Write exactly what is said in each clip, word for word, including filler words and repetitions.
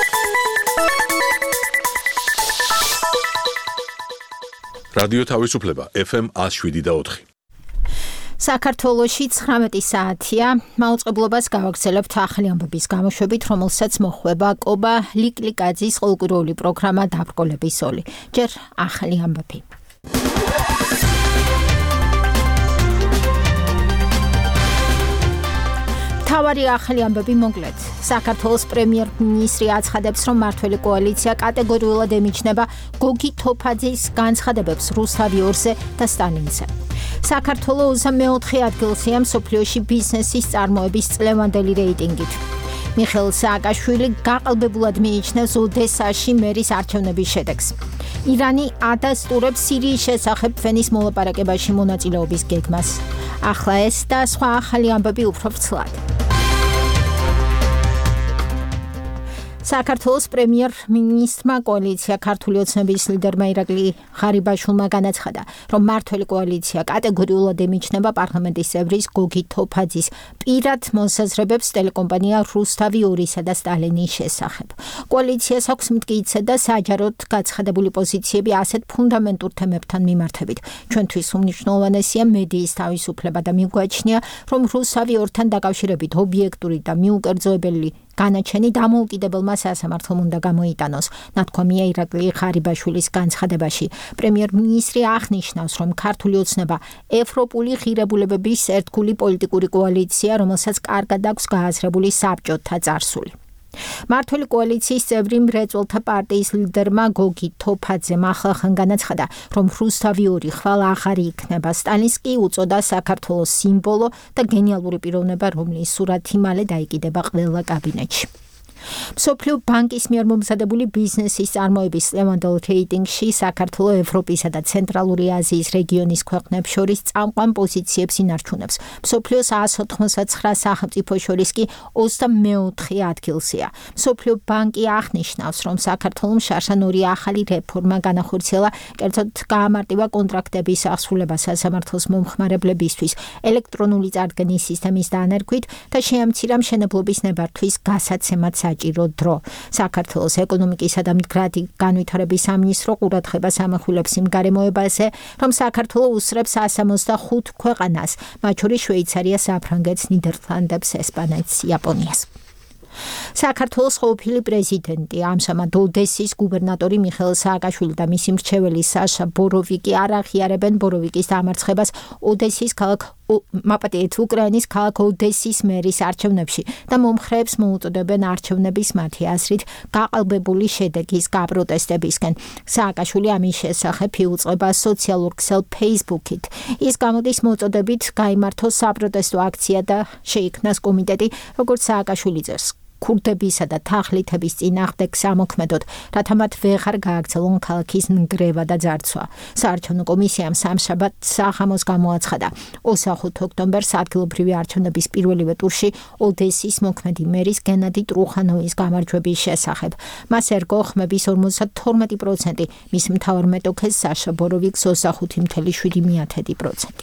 რადიო თავისუფლება ეფ ემ one oh seven და four. საქართველოში ცხრამეტი საათია. მაუწყებლობას გავაგრძელებთ ახალი ამბების გამოშვებით, რომელსაც მოხვება კობა ლიკლიკაძის ყოველკვირეული პროგრამა დაბრკოლების ზოლი. ჯერ ახალი ამბები. თავარი ახალი ამბები მოგლეთ. საქართველოს პრემიერ-მინისტრი აცხადებს, რომ მმართველი კოალიცია კატეგორიულად ემიჯნება გოგი თოფაძის განცხადებებს რუსთავი ორზე და სტალინზე. საქართველოს ოცდამეოთხე ადგილზეა მსოფლიოში ბიზნესის წარმოების წლევანდელი რეიტინგით. მიხეილ სააკაშვილი გაყალბებულად მიიჩნევს ოდესაში მერის არჩევნების შედეგს. ირანი ადასტურებს სირიის შესახებ ფენის მოლაპარაკებაში მონაწილეობის გეგმას. ახლა ეს და სხვა ახალი ამბები უფრო ვრცლად. საქართველოს პრემიერ-მინისტრმა კოალიცია ქართული ოცნების ლიდერმა ირაკლი ღარიბაშვილმა განაცხადა, რომ მმართველი კოალიცია კატეგორიულად ემიჯნება პარლამენტის წევრის გოგი თოფაძის პირად მოსაზრებებს ტელეკომპანია რუსთავი ორისა და სტალინის შესახებ. კოალიციას აქვს მტკიცე და საჯაროდ გაცხადებული პოზიციები ასეთ ფუნდამენტურ თემებთან მიმართებით. ჩვენთვის უმნიშვნელოვანესია მედიის თავისუფლება და მიგვაჩნია, რომ რუსთავი ორთან დაკავშირებით ობიექტური და მიუკერძოებელი განაჩენი დამოუკიდებელმა სასამართლომ უნდა გამოიტანოს. ნათქვამია ირაკლი ღარიბაშვილის განცხადებაში. პრემიერ-მინისტრი აღნიშნავს, რომ ქართული ოცნება ევროპული ღირებულებების ერთგული პოლიტიკური კოალიცია, რომელსაც კარგად აქვს გააზრებული საბჭოთა წარსული. მმართველი კოალიციის წევრი მრეწველთა პარტიის ლიდერმა გოგი თოფაძემ ახლახან განაცხადა, რომ რუსთავი ორი ხვალ აღარ იქნება. სტალინს კი უწოდა საქართველოს სიმბოლო და გენიალური პიროვნება, რომლის სურათი მალე დაიკიდება ყველა კაბინეტში. მსოფლიო ბანკის მიერ მომზადებული ბიზნესის წარმოების წლევანდელ რეიტინგში საქართველო ევროპისა და ცენტრალური აზიის რეგიონის ქვეყნებს შორის წამყვან პოზიციებს ინარჩუნებს. მსოფლიოს one ოცდათხმოცდათვრამეტ სახელმწიფო შორის კი ოცდამეოთხე ადგილზეა. მსოფლიო ბანკი აღნიშნავს, რომ საქართველოს შარშან ორი ახალი რეფორმა განახორციელა, კერძოდ გაამარტივა კონტრაქტების აღსრულება სასამართლოს მომხმარებლებისთვის ელექტრონული წარდგენის სისტემის დანერგვით და შეამცირა მშენებლობის ნებართვის გასაცემად საჭირო დრო. საქართველოს ეკონომიკისა და მდგრადი განვითარების სამინისტრო ყურადღებას ამახვილებს იმ გარემოებაზე, რომ საქართველო უსწრებს one sixty-five ქვეყანას, მათ შორის შვეიცარიას, საფრანგეთს, ნიდერლანდებს, ესპანეთს, იაპონიას. საქართველოს ყოფილი პრეზიდენტი ამჟამად ოდესის გუბერნატორი მიხეილ სააკაშვილი და მისი მრჩეველი საშა ბოროვიკი არ აღიარებენ ბოროვიკის დამარცხებას ოდესის ქალაქ მაპატიეთ უკრაინის ქალაქ ოდესის მერის არჩევნებში და მომხრეებს მოუწოდებენ არჩევნების მათი აზრით გაყალბებული შედეგის გაპროტესტებისკენ. სააკაშვილი ამის შესახებ იუწყება სოციალურ ქსელ Facebook-ით. ის გამოდის მოწოდებით გაიმართოს საპროტესტო აქცია და შეიქმნას კომიტეტი, როგორც სააკაშვილი წერს. ქურდებისა და თაღლითების წინააღმდეგ სამოქმედოდ, რათა მათ ვეღარ გააგრძელონ ქალაქის ნგრევა და ძარცვა. საარჩევნო კომისიამ სამშაბათს საღამოს გამოაცხადა, ოცდახუთ ოქტომბერს ადგილობრივი არჩევნების პირველივე ტურში ოდესის მოქმედი მერის გენადი ტრუხანოვის გამარჯვების შესახებ. მას ერგო ხმების ორმოცდათორმეტი პროცენტი, მის მთავარ მეტოქეს საშა ბოროვიკს ოცდახუთი ფاصლე შვიდი პროცენტი.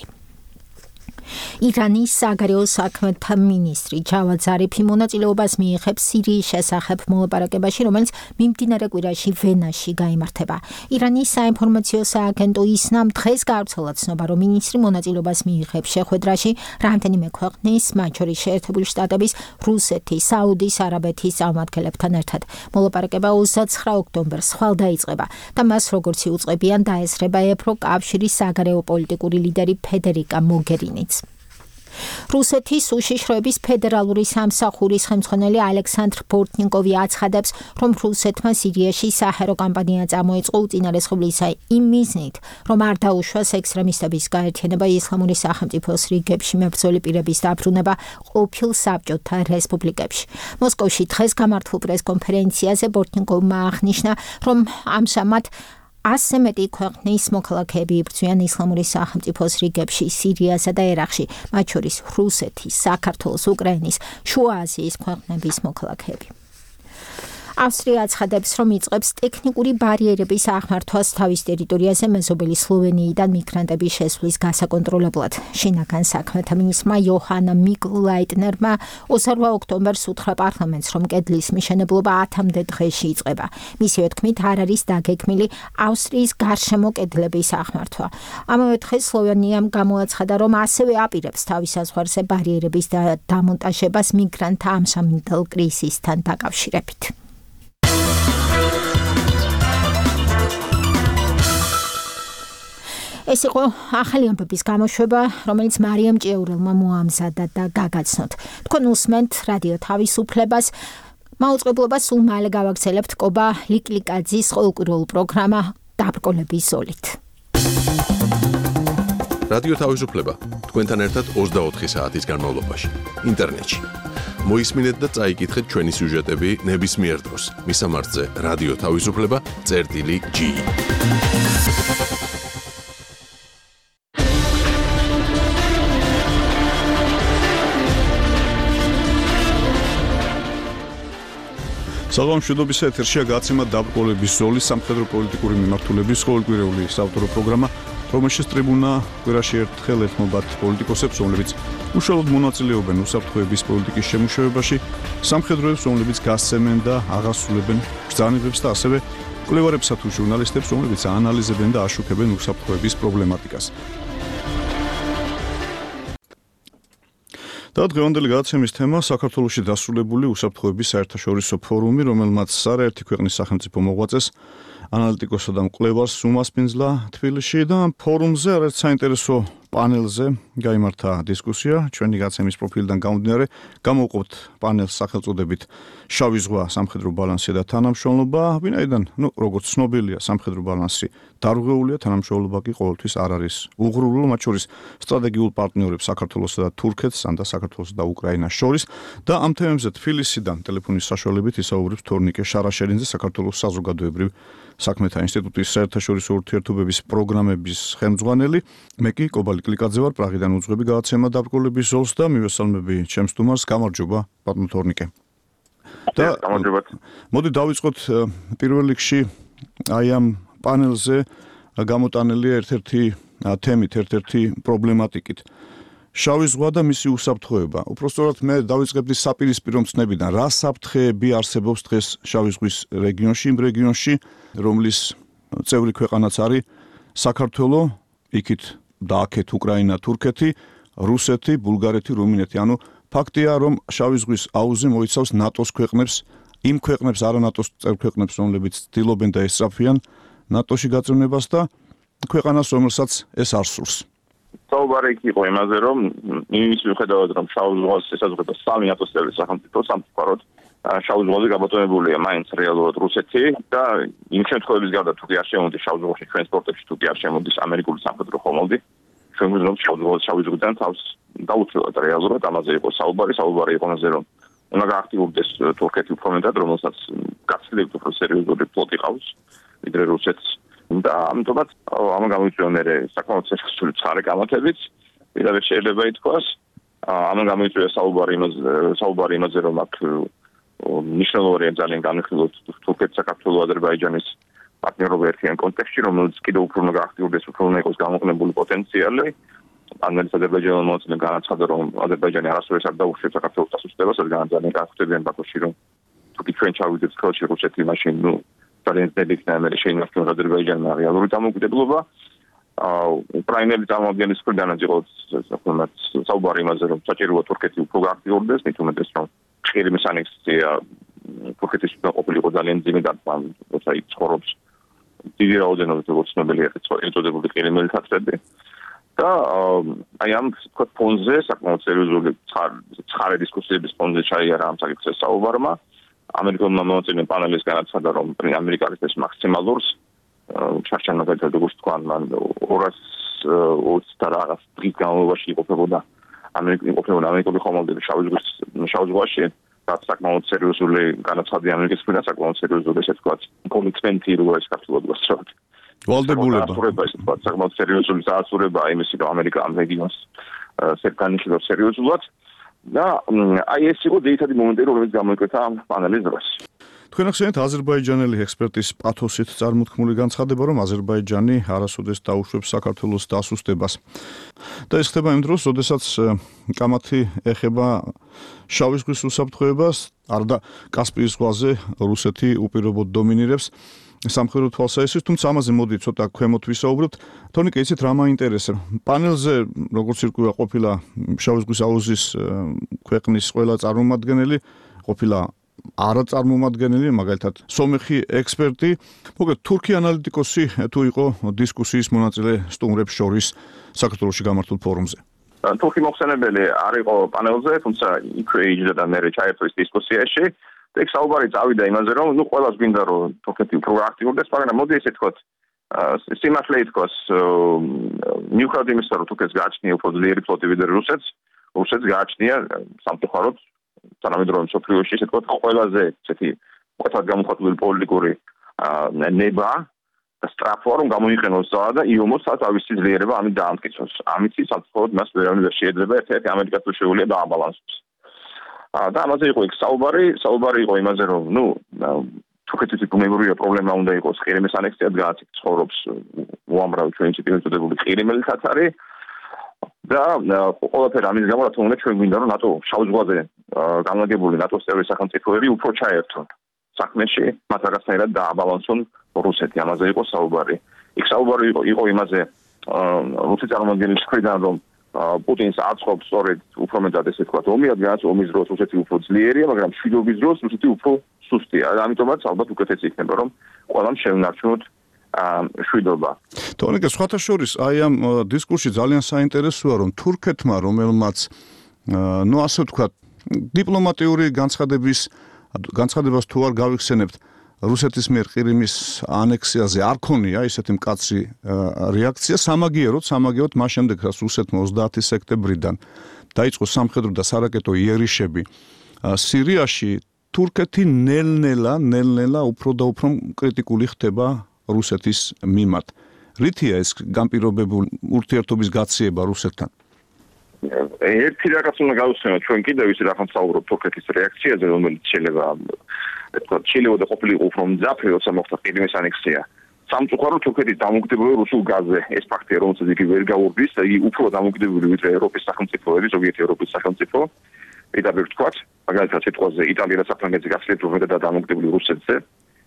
ირანის საგარეო საქმეთა მინისტრი ჯავად ზარიფი მონაწილეობას მიიღებს სირიის შესახებ მოლაპარაკებაში, რომელიც მიმდინარე კვირაში ვენაში გაიმართება. ირანის საინფორმაციო სააგენტო ისნამ დღეს გავრცელა ცნობა, რომ მინისტრი მონაწილეობას მიიღებს შეხვედრაში რამდენიმე ქვეყნის, მათ შორის შეერთებული შტატების, რუსეთის, საუდის არაბეთის წარმომადგენლებთან ერთად. მოლაპარაკება ოცდაცხრა ოქტომბერს ხვალ დაიწყება და მას როგორც იუწყებიან დაესწრება ევროკავშირის საგარეო პოლიტიკური ლიდერი ფედერიკა მოგერინიც. რუსეთის უშიშროების ფედერალური სამსახურის ხელმძღვანელი ალექსანდრ ბორტნიკოვი აცხადებს, რომ რუსეთმა სირიაში საჰაერო კამპანია წამოიწყო უწინარესყობლისა იმ მიზნით, რომ არ დაუშვას ექსტრემისტების გაერთიანება ისლამური სახელმწიფოს რიგებში მებრძოლი პირების დაბრუნება ყოფილ საბჭოთა რესპუბლიკებში. მოსკოვში დღეს გამართულ პრესკონფერენციაზე ბორტნიკოვმა აღნიშნა, რომ ამჟამად ასზე მეტი ქვეყნის მოქალაქეები იბრძვიან ისლამური სახელმწიფოს რიგებში სირიასა და ერაყში, მათ შორის რუსეთის, საქართველოს, უკრაინის, შუა აზიის ქვეყნების მოქალაქეები. ავსტრია აცხადებს, რომ იწყებს ტექნიკური ბარიერების აღმართვას თავის ტერიტორიაზე მეზობელი სლოვენიიდან მიგრანტების შესვლის გასაკონტროლებლად. შინაგან საქმეთა მინისტრმა იოჰანა მიკლაიტნერმა ოცდაოთხ ოქტომბერს უთხრა პარლამენტს, რომ კედლის მიშენებლობა ათამდე დღეში იწყება. მისივე თქმით, არ არის დაგეგმილი ავსტრიის გარშემო კედლების აღმართვა. ამავე დღეს სლოვენიამ გამოაცხადა, რომ ასევე აპირებს თავის საზღვარზე ბარიერების დამონტაჟებას მიგრანტთა ამჟამინდელ კრიზისთან დაკავშირებით. ეს იყო ახალი ამბების გამოშვება, რომელიც მარიამ ჭიაურელმა მოამზადა და გაგაცნოთ. თქვენ უსმენთ რადიო თავისუფლებას. მაუწყებლობას სულ მალე გავაგრძელებთ კობა ლიკლიკაძის ყოველკვირეულ პროგრამა დაბრკოლების ზოლით. რადიო თავისუფლება თქვენთან ერთად ოცდაოთხი საათის განმავლობაში ინტერნეტში. მოისმინეთ და წაიკითხეთ ჩვენი სიუჟეტები ნებისმიერ დროს. მისამართზე რადიო თავისუფლება წერტილი ჯი. საღამოშვიდობის ეთერშია გაცემა დაბრკოლების ზოლის სამხედრო პოლიტიკური მიმართულების ყოველკვირეული საავტორო პროგრამა, რომელშიც ტრიბუნა კვირაში ერთხელ ეთმობათ პოლიტიკოსებს, რომლებიც უშუალოდ მონაწილეობენ უსაფრთხოების პოლიტიკის შემუშავებაში, სამხედროებს, რომლებიც გასცემენ და აღასრულებენ ბრძანებებს და ასევე მკვლევარებსა თუ ჟურნალისტებს, რომლებიც აანალიზებენ და აშუქებენ უსაფრთხოების პრობლემატიკას. და დღევანდელი გადაცემის თემა საქართველოში დასრულებული უსაფრთხოების საერთაშორისო ფორუმი, რომელმაც არაერთი ქვეყნის სახელმწიფო მოღვაწეს, ანალიტიკოსსა და მკვლევარს უმასპინძლა თბილისში და ფორუმზე არაერთ საინტერესო პანელზე გაიმართა დისკუსია. ჩვენი გაცემის პროფილიდან გამომდინარე, გამოვყოფთ პანელს სახელწოდებით შავი ზღვა, სამხედრო ბალანსი და თანამშრომლობა, ვინაიდან, ну, როგორც ცნობილია, სამხედრო ბალანსი დარღვეულია, თანამშრომლობა კი ყოველთვის არ არის უღრუბლო, მათ შორის სტრატეგიულ პარტნიორებს საქართველოსა და თურქეთს, ან და საქართველოსა და უკრაინას შორის და ამ თემებზე თბილისიდან ტელეფონის საშუალებით ისაუბრებს თორნიკე შარაშერინძე, საქართველოს საზოგადოებრივ საქმეთა ინსტიტუტის საერთაშორისო ურთიერთობების პროგრამების ხელმძღვანელი. მე კი კობა ლიკლიკაძე ვარ, პრაღიდან უძღვები გადაცემა დაბრკოლების ზოლს და მივესალმები ჩემს სტუმარს. გამარჯობა, ბატონო თორნიკე. და გამარჯობათ. მოდი დავიწყოთ პირველ რიგში აი ამ პანელზე გამოტანილი ერთ-ერთი თემით, ერთ-ერთი პრობლემატიკით. შავი ზღვა და მისი უსაფრთხოება. უпростоრად მე დავიწყებდი საპირისპირო მცნებიდან, რა საფრთხეები არსებობს დღეს შავი ზღვის რეგიონში, იმ რეგიონში, რომლის წევრი ქვეყანაც არის საქართველო, იქით და აქეთ უკრაინა, თურქეთი, რუსეთი, ბულგარეთი, რუმინეთი. ანუ ფაქტია, რომ შავი ზღვის აუზი მოიცავს ნატოს ქვეყნებს, იმ ქვეყნებს, არა ნატოს წევრ ქვეყნებს, რომლებიც ცდილობენ და ესწრაფვიან ნატოში გაწევნებას და ქვეყანას, რომელსაც ეს არ სურს. საუბარი იყო იმაზე, რომ იმის მიუხედავად, რომ შავი ზღვას ესაზღვრება სამი ნატოს წევრი სახელმწიფო, სამწუხაროდ შავი ზღვაზე გაბატონებულია მაინც რეალურად რუსეთი და იმ შემთხვევების გარდა თუ კი არ შემოდის შავ ზღვაში ჩვენს პორტებში, თუ კი არ შემოდის ამერიკული სამხედრო ხომალდი, ჩვენ გვიზრდით შავ ზღვიდან თავს დაუცილებლად რეალურად ამაზე იყო საუბარი, საუბარი იყო ამაზე, რომ უნდა გააქტიურდეს თურქეთი უფრო მეტად, რომელსაც გაცილებით უფრო სერიოზული ფლოტი ყავს, ვიდრე რუსეთს. და ამიტომაც ამ გამოიწვია მე საკმაოდ სერიოზული ცხარე გამართებით, ვიდრე შეიძლება ითქვას, ამ გამოიწვია საუბარი იმაზე, საუბარი იმაზე, რომ აქ მნიშვნელოვანი ძალიან განხილოთ თურქეთის, საქართველოს, აზერბაიჯანის პარტნიორობა ერთიან კონტექსტში, რომელიც კიდევ უფრო უნდა გააქტიურდეს, უფრო უნდა იყოს გამოყენებული პოტენციალი. ამერიკა აზერბაიჯანმა მოაწოდნა განაცხადა, რომ აზერბაიჯანი არასდროს არ დაუშვებს საქართველოს დასუსტებას, რადგან ძალიან განხდებიან ბაქოში, რომ თუ კი ჩვენ ჩავიდეთ ხელში რუსეთი, მაშინ ნუ ძალიან ძნელი იქნება შეინარჩუნოს აზერბაიჯანმა რეალური დამოუკიდებლობა. უკრაინელი წარმომადგენლის მხრიდანაც იყო საუბარი იმაზე, რომ საჭიროა თურქეთი უფრო გააქტიურდეს, მით უმეტეს, რომ ყირიმის ანექსია თურქეთის ყოფილიყო ძალიან ძიმე და როცა იქ ცხოვრობს დიდი რაოდენობით როგორც ცნობილია ეწოდებული ყირიმელი თათრები. და აი ამ თქვა ფონზე საკმაოდ სერიოზული ცხარე დისკუსიების ფონზე ჩაიარა ამ საკითხზე საუბარმა. ამერიკულმა მონაწილეებმა პანელის განაცხადა, რომ ამერიკა არის მაქსიმალურს ჩარჩან მაგალითად როგორც თქვა, მან ორას ოცი და რაღაც დღის განმავლობაში იყოფებოდა ამერიკული ამერიკული ხომალდები შავი ზღვის შავ ზღვაში, რაც საკმაოდ სერიოზული განაცხადი ამერიკის მხრიდან, საკმაოდ სერიოზული ესე თქვა კომიტმენტი რო ეს საქართველოს გასწრებთ. ვალდებულება. ასე თქვა, საკმაოდ სერიოზული სააცურება იმისი, რომ ამერიკა ამ რეგიონს სერგანიშნავს სერიოზულად. და აი ეს იყო ძირითადი მომენტი, რომელიც გამოიკვეთა პანელის დროს. თქვენ ახსენეთ აზერბაიჯანელი ექსპერტის პათოსით წარმოთქმული განცხადება, რომ აზერბაიჯანი არასოდეს დაუშვებს საქართველოს დასუსტებას. და ეს ხდება იმ დროს, როდესაც კამათი ეხება შავი ზღვის უსაფრთხოებას, არდა კასპიის ზღვაზე რუსეთი უპირობოდ დომინირებს სამხედრო თვალსაზრისით, თუმცა ამაზე მოდი ცოტა ქვემოთ ვისაუბროთ. თონიკე, იცით რა მაინტერესებს? პანელზე, როგორც ირკვევა, ყოფილა შავი ზღვის აუზის ქვეყნის ყველა წარმომადგენელი, ყოფილა არაწარმომადგენელი, მაგალითად, სომეხი ექსპერტი, მოკლედ თურქი ანალიტიკოსი თუ იყო დისკუსიის მონაწილე სტუმრებს შორის საქართველოში გამართულ ფორუმზე. თურქი მოხსენებელი არ იყო პანელზე, თუმცა იქვე იჯდა და მე ჩაერთო ის დისკუსიაში. ეგ საუბარი წავიდა იმაზე, რომ ნუ ყველას გვინდა რომ თურქეთი უფრო აქტიურდეს, მაგრამ მოდი ესე თქვათ, სიმართლე ითქვას, მიუხედავად იმისა, რომ თურქეთს გააჩნია უფრო ძლიერი ფლოტი ვიდრე რუსეთს, რუსეთს გააჩნია სამწუხაროდ თანამედროვე მსოფლიოში ესე თქვათ, ყველაზე ესეთი მკვეთრად გამოხატული პოლიტიკური ნება და სტრაფვა, რომ გამოიყენოს ძალა და იომოს თავისი ძლიერება ამით დაამტკიცოს. ამით სამწუხაროდ მას ვერავინ ვერ შეეძლება ერთ-ერთი ამერიკასთან შეუძლია დააბალანსოს. და ამაზე იყო იქ საუბარი, საუბარი იყო იმაზე, რომ ნუ თურქეთის ეკონომიკური პრობლემა უნდა იყოს ყირიმის ანექსიად გააცით ცხოვრობს უამრავი ჩვენი ციტირებული ყირიმელი თათარი და ყველაფერი ამის გამო რა თქმა უნდა ჩვენ გვინდა რომ ნატო შავ ზღვაზე განლაგებული ნატოს წევრი სახელმწიფოები უფრო ჩაერთონ საქმეში, მათ რაღაცნაირად დააბალანსონ რუსეთი. ამაზე იყო საუბარი. იქ საუბარი იყო იყო იმაზე რუსეთის წარმომადგენლის მხრიდან რომ პუტინს აწყობს სწორედ უფრო მეტად ესე ვთქვათ, ომი, რადგანაც ომის დროს რუსეთი უფრო ძლიერია, მაგრამ მშვიდობის დროს რუსეთი უფრო სუსტია. ამიტომაც ალბათ უკეთესი იქნება, რომ ყველამ შევინარჩუნოთ მშვიდობა. თორემ სხვათა შორის აი ამ დისკურსში ძალიან საინტერესოა, რომ თურქეთმა, რომელმაც ნუ ასე ვთქვათ, დიპლომატიური განცხადების განცხადებას თუ არ გავიხსენებთ, რუსეთის მიერ ყირიმის ანექსიაზე არ ქონია ისეთი მკაცრი რეაქცია, სამაგიეროდ, სამაგიეროდ მას შემდეგ, რაც რუსეთმა ოცდაათი სექტემბრიდან დაიწყო სამხედრო და სარაკეტო იერიშები სირიაში, თურქეთი ნელ-ნელა, ნელ-ნელა უფრო და უფრო კრიტიკული ხდება რუსეთის მიმართ. რითია ეს განპირობებული ურთიერთობის გაციება რუსეთთან? ერთი რაღაც უნდა გავუსვენოთ ჩვენ კიდევ ის რაღაც საუბრობ თურქეთის რეაქციაზე, რომელიც შეიძლება თქვათ, შეიძლება ყოფილიყო უფრო მძაფრი, როცა მოხდა ყირიმის ანექსია. სამწუხაროდ თურქეთის დამოკიდებული რუსულ გაზზე ეს ფაქტია, რომელსაც იგი ვერ გაურბის, იგი უფრო დამოკიდებული ვიდრე ევროპის სახელმწიფოები, ზოგიერთი ევროპის სახელმწიფო. პირდაპირ ვთქვათ, მაგალითად სიტყვაზე იტალია და საფრანგეთი გახსნით უფრო და დამოკიდებული რუსეთზე.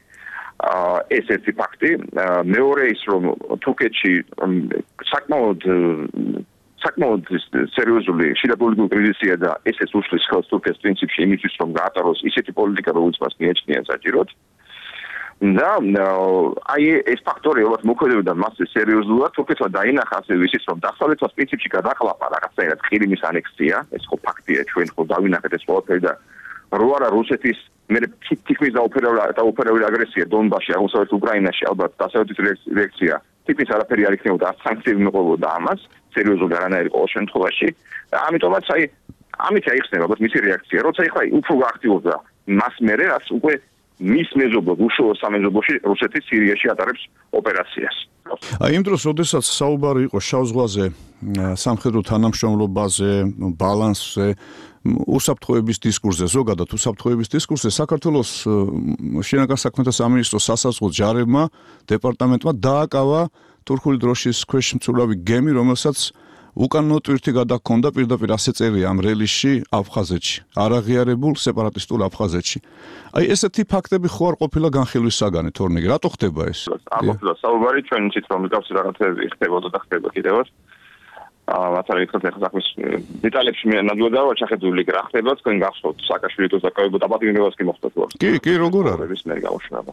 ეს ერთი ფაქტი. მეორე ის, რომ თურქეთში საკმაოდ საკმაოდ სერიოზული შიდაპოლიტიკური კრიზისია და ესეც უშლის ხელს თურქეთს პრინციპში იმისთვის, რომ გაატაროს ისეთი პოლიტიკა, როგორც მას მიეჩნია საჭიროდ. და აი ეს ფაქტორი, როგორც მოქმედებდა მასზე სერიოზულად, თურქეთმა დაინახა ასევე ისიც, რომ დასავლეთს პრინციპში გადაყლაპა რაღაცნაირად ყირიმის ანექსია, ეს ხო ფაქტია, ჩვენ ხო დავინახეთ ეს ყველაფერი და რო არა რუსეთის მე თითქმის დაუფერავი აგრესია დონბასში, აღმოსავლეთ უკრაინაში, ალბათ დასავლეთის რეაქცია თითქმის არაფერი არ იქნებოდა, არც სანქციები მოყოლოდა ამას, სერიოზული არანაირი ყოველ შემთხვევაში. და ამიტომაც აი ამით აიხსნება ალბათ მისი რეაქცია, როცა ეხლა უფრო გააქტიურდა მას მერე, რაც უკვე მის მეზობლად უშუალო სამეზობლოში რუსეთი სირიაში ატარებს ოპერაციას. აი იმ დროს, როდესაც საუბარი იყო შავ ზღვაზე, სამხედრო თანამშრომლობაზე, ბალანსზე, უსაფრთხოების დისკურსზე, ზოგადად უსაფრთხოების დისკურსზე, საქართველოს შინაგან საქმეთა სამინისტროს სასაზღვრო ჯარებმა, დეპარტამენტმა დააკავა თურქული დროშის ქვეშ მცურავი გემი, რომელსაც უკანონო ტვირთი გადაჰქონდა პირდაპირ ასე წერია ამ რელიში აფხაზეთში, არაღიარებულ სეპარატისტულ აფხაზეთში. აი ესეთი ფაქტები ხო არ ყოფილა განხილვის საგანი თორნიკე, რატო ხდება ეს? არ ყოფილა საუბარი, ჩვენ იცით რომ მსგავსი რაღაცები ხდებოდა და ხდება კიდევაც. მათ არის ხელ საქმის დეტალებში მე ნამდვილად არ ჩახედული რა ხდება, თქვენ გახსოვთ სააკაშვილის დაკავება დაბადებებას კი მოხდა თუ არა. კი, კი, როგორ არის? მე გავუშვა.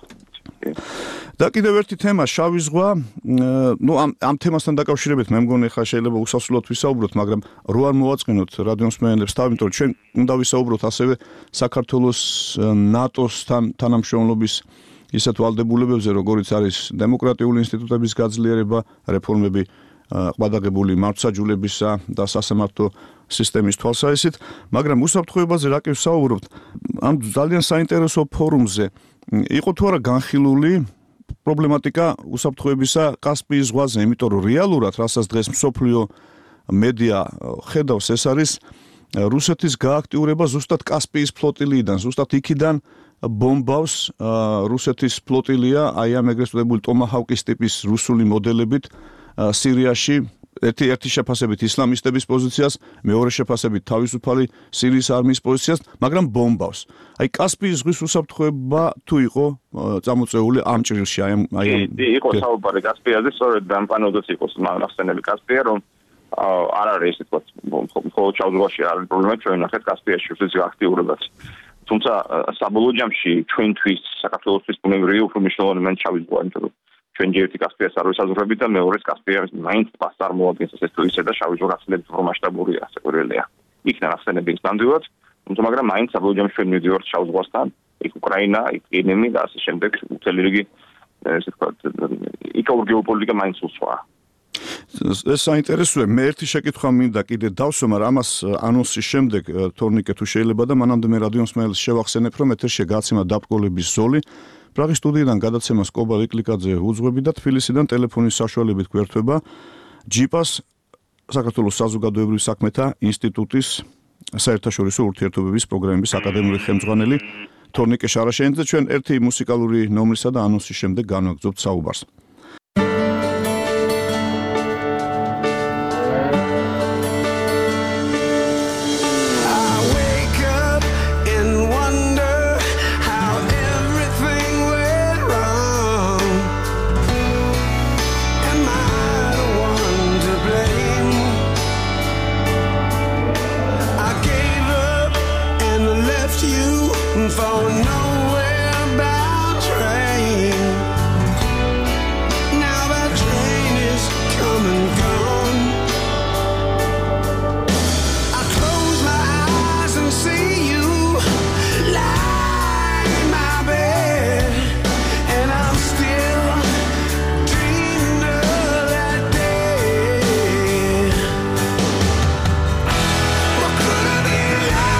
და კიდევ ერთი თემა, შავი ზღვა, ნუ ამ ამ თემასთან დაკავშირებით მე მგონი ხა შეიძლება უსასრულოდ ვისაუბროთ, მაგრამ რო არ მოვაწყინოთ რადიოს მსმენელებს თავი, იმიტომ რომ ჩვენ უნდა ვისაუბროთ ასევე საქართველოს ნატოსთან თანამშრომლობის ისეთ ვალდებულებებზე, როგორიც არის დემოკრატიული ინსტიტუტების გაძლიერება, რეფორმები ყბადაღებული მართლმსაჯულებისა და სასამართლო სისტემის თვალსაზრისით, მაგრამ უსაფრთხოებაზე რა კი ვსაუბრობთ, ამ ძალიან საინტერესო ფორუმზე იყო თუ არა განხილული პრობლემატიკა უსაფრთხოებისა კასპიის ზღვაზე, იმიტომ რომ რეალურად, რასაც დღეს მსოფლიო მედია ხედავს, ეს არის რუსეთის გააქტიურება ზუსტად კასპიის ფლოტილიიდან, ზუსტად იქიდან ბომბავს რუსეთის ფლოტილია აი ამ ეგრეთ წოდებული ტომაჰავკის ტიპის რუსული მოდელებით სირიაში ერთი ერთი შეფასებით ისლამისტების პოზიციას, მეორე შეფასებით თავისუფალი სირიის არმიის პოზიციას, მაგრამ ბომბავს. აი კასპიის ზღვის უსაფრთხოება თუ იყო წამოწეული ამ ჭრილში, აი ამ აი ამ იყო საუბარი კასპიაზე, სწორედ დამპანოდაც იყო ნახსენები კასპია, რომ არ არის ისე თქვა, მხოლოდ ჩავზღვაში არ არის პრობლემა, ჩვენ ნახეთ კასპიაში რუსეთის აქტიურობაც. თუმცა საბოლოო ჯამში ჩვენთვის საქართველოსთვის ბუნებრივია უფრო მნიშვნელოვანი მან ჩავიზღვა, იმიტომ რომ ჩვენ ჯერტი კასპიას არ ვისაზღვრებით და მეორეს კასპიას მაინც პას წარმოადგენს ეს თუ ისე და შავი ზღვა გასცლებით უფრო მასშტაბურია, ასე კვირელია. იქნა ნახსენები ნამდვილად, თუმცა მაგრამ მაინც საბოლოო ჯამში ჩვენ მივდივართ შავ ზღვასთან, იქ უკრაინა, იქ კრიმი და ასე შემდეგ მთელი რიგი ესე ვთქვათ, იქაურ გეოპოლიტიკა მაინც უსვაა. ეს საინტერესოა, მე ერთი შეკითხვა მინდა კიდე დავსვამ, მაგრამ ამას ანონსის შემდეგ თორნიკე თუ შეიძლება და მანამდე მე რადიო მსმენელს შევახსენებ, რომ ეთერში გაცემა დაბკოლების ზოლი პრაღის სტუდიიდან გადაცემას კობა ლიკლიკაძე უძღვები და თბილისიდან ტელეფონის საშუალებით გვერდება ჯიპას საქართველოს საზოგადოებრივი საქმეთა ინსტიტუტის საერთაშორისო ურთიერთობების პროგრამების აკადემიური ხელმძღვანელი თორნიკე შარაშენიძე. ჩვენ ერთი მუსიკალური ნომრისა და ანონსის შემდეგ განვაგრძობთ საუბარს.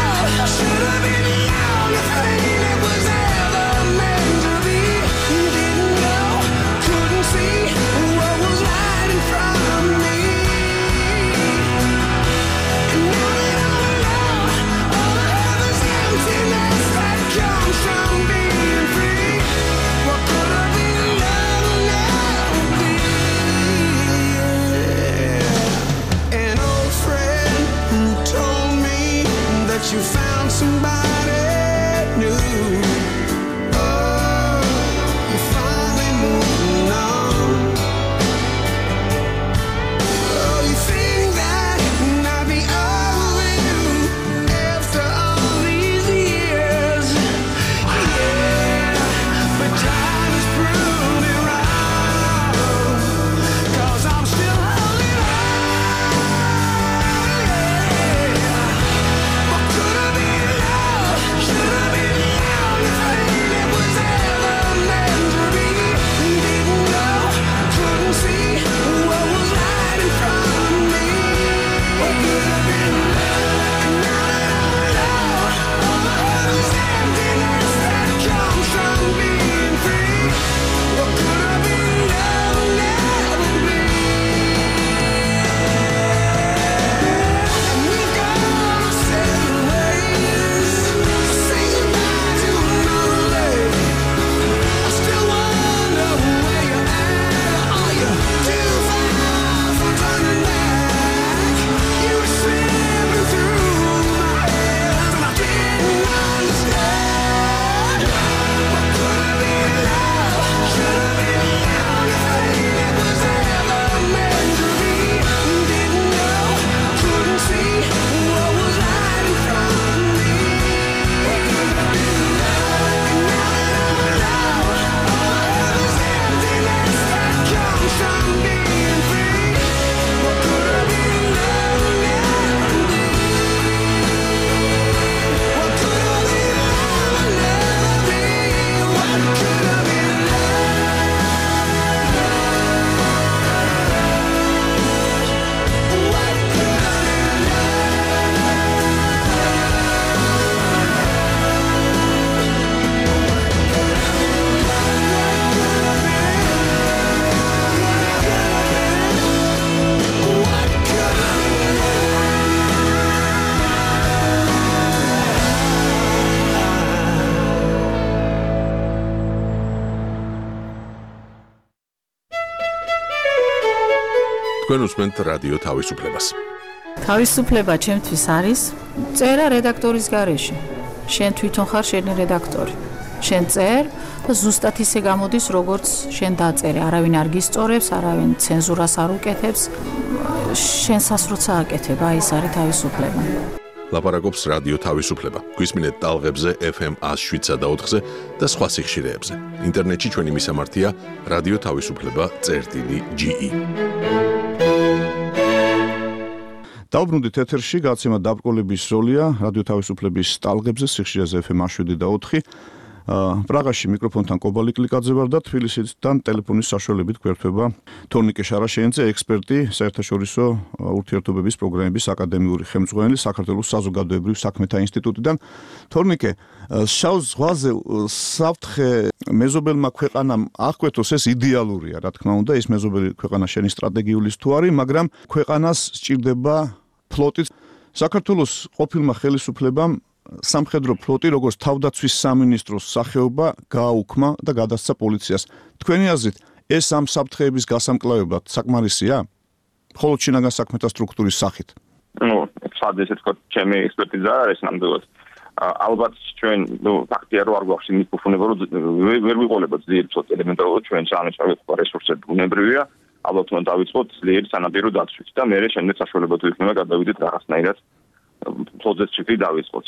Should have been love if it was ever meant to be. თქვენ უსმენთ რადიო თავისუფლებას. თავისუფლება ჩემთვის არის წერა რედაქტორის გარეშე. შენ თვითონ ხარ შენი რედაქტორი. შენ წერ და ზუსტად ისე გამოდის, როგორც შენ დაწერე. არავინ არ გისწორებს, არავინ ცენზურას არ უკეთებს. შენსას როცა აკეთებ, აი ეს არის თავისუფლება. ლაპარაკობს რადიო თავისუფლება. გვისმინეთ ტალღებზე ეფ ემ one oh seven და four და სხვა სიხშირეებზე. ინტერნეტში ჩვენი მისამართია რადიო თავისუფლება წერტილი ჯი ი. დავბრუნდით ეთერში, გაცემა დაბრკოლების როლია რადიო თავისუფლების ტალღებზე, სიხშირეზე ეფ ემ one oh seven და four. პრაღაში მიკროფონთან კობალი კლიკაძე ვარ და თბილისიდან ტელეფონის საშუალებით გვერდება თორნიკე შარაშენიძე, ექსპერტი, საერთაშორისო ურთიერთობების პროგრამების აკადემიური ხელმძღვანელი, საქართველოს საზოგადოებრივ საქმეთა ინსტიტუტიდან. თორნიკე, შავ ზღვაზე საფრთხე მეზობელმა ქვეყანამ აღკვეთოს, ეს იდეალურია, რა თქმა უნდა, ეს მეზობელი ქვეყანა შენი სტრატეგიულის თუ არის, მაგრამ ქვეყანას სჭირდება ფლოტი. საქართველოს ყოფილმა ხელისუფლებამ სამხედრო ფლოტი, როგორც თავდაცვის სამინისტროს სახეობა, გააუქმა და გადასცა პოლიციას. თქვენი აზრით, ეს ამ საფრთხეების გასამკლავებლად საკმარისია? მხოლოდ შინაგან საქმეთა სტრუქტურის სახით. ნუ, სად ესე თქვა, ჩემი ექსპერტიზა არის ნამდვილად. ალბათ ჩვენ, ნუ, ფაქტია რომ არ გვაქვს იმის ფუფუნება, რომ ვერ ვიყოლებოთ ძლიერი ფლოტი ელემენტარულად ჩვენ სამეცნიერო რესურსები უნებრივია, ალბათ უნდა დავიწყოთ ძლიერი სანაპირო დაცვით და მერე შემდეგ საშუალება თუ იქნება გადავიდეთ რაღაცნაირად ფლოტზე ჩიქი დავიწყოთ.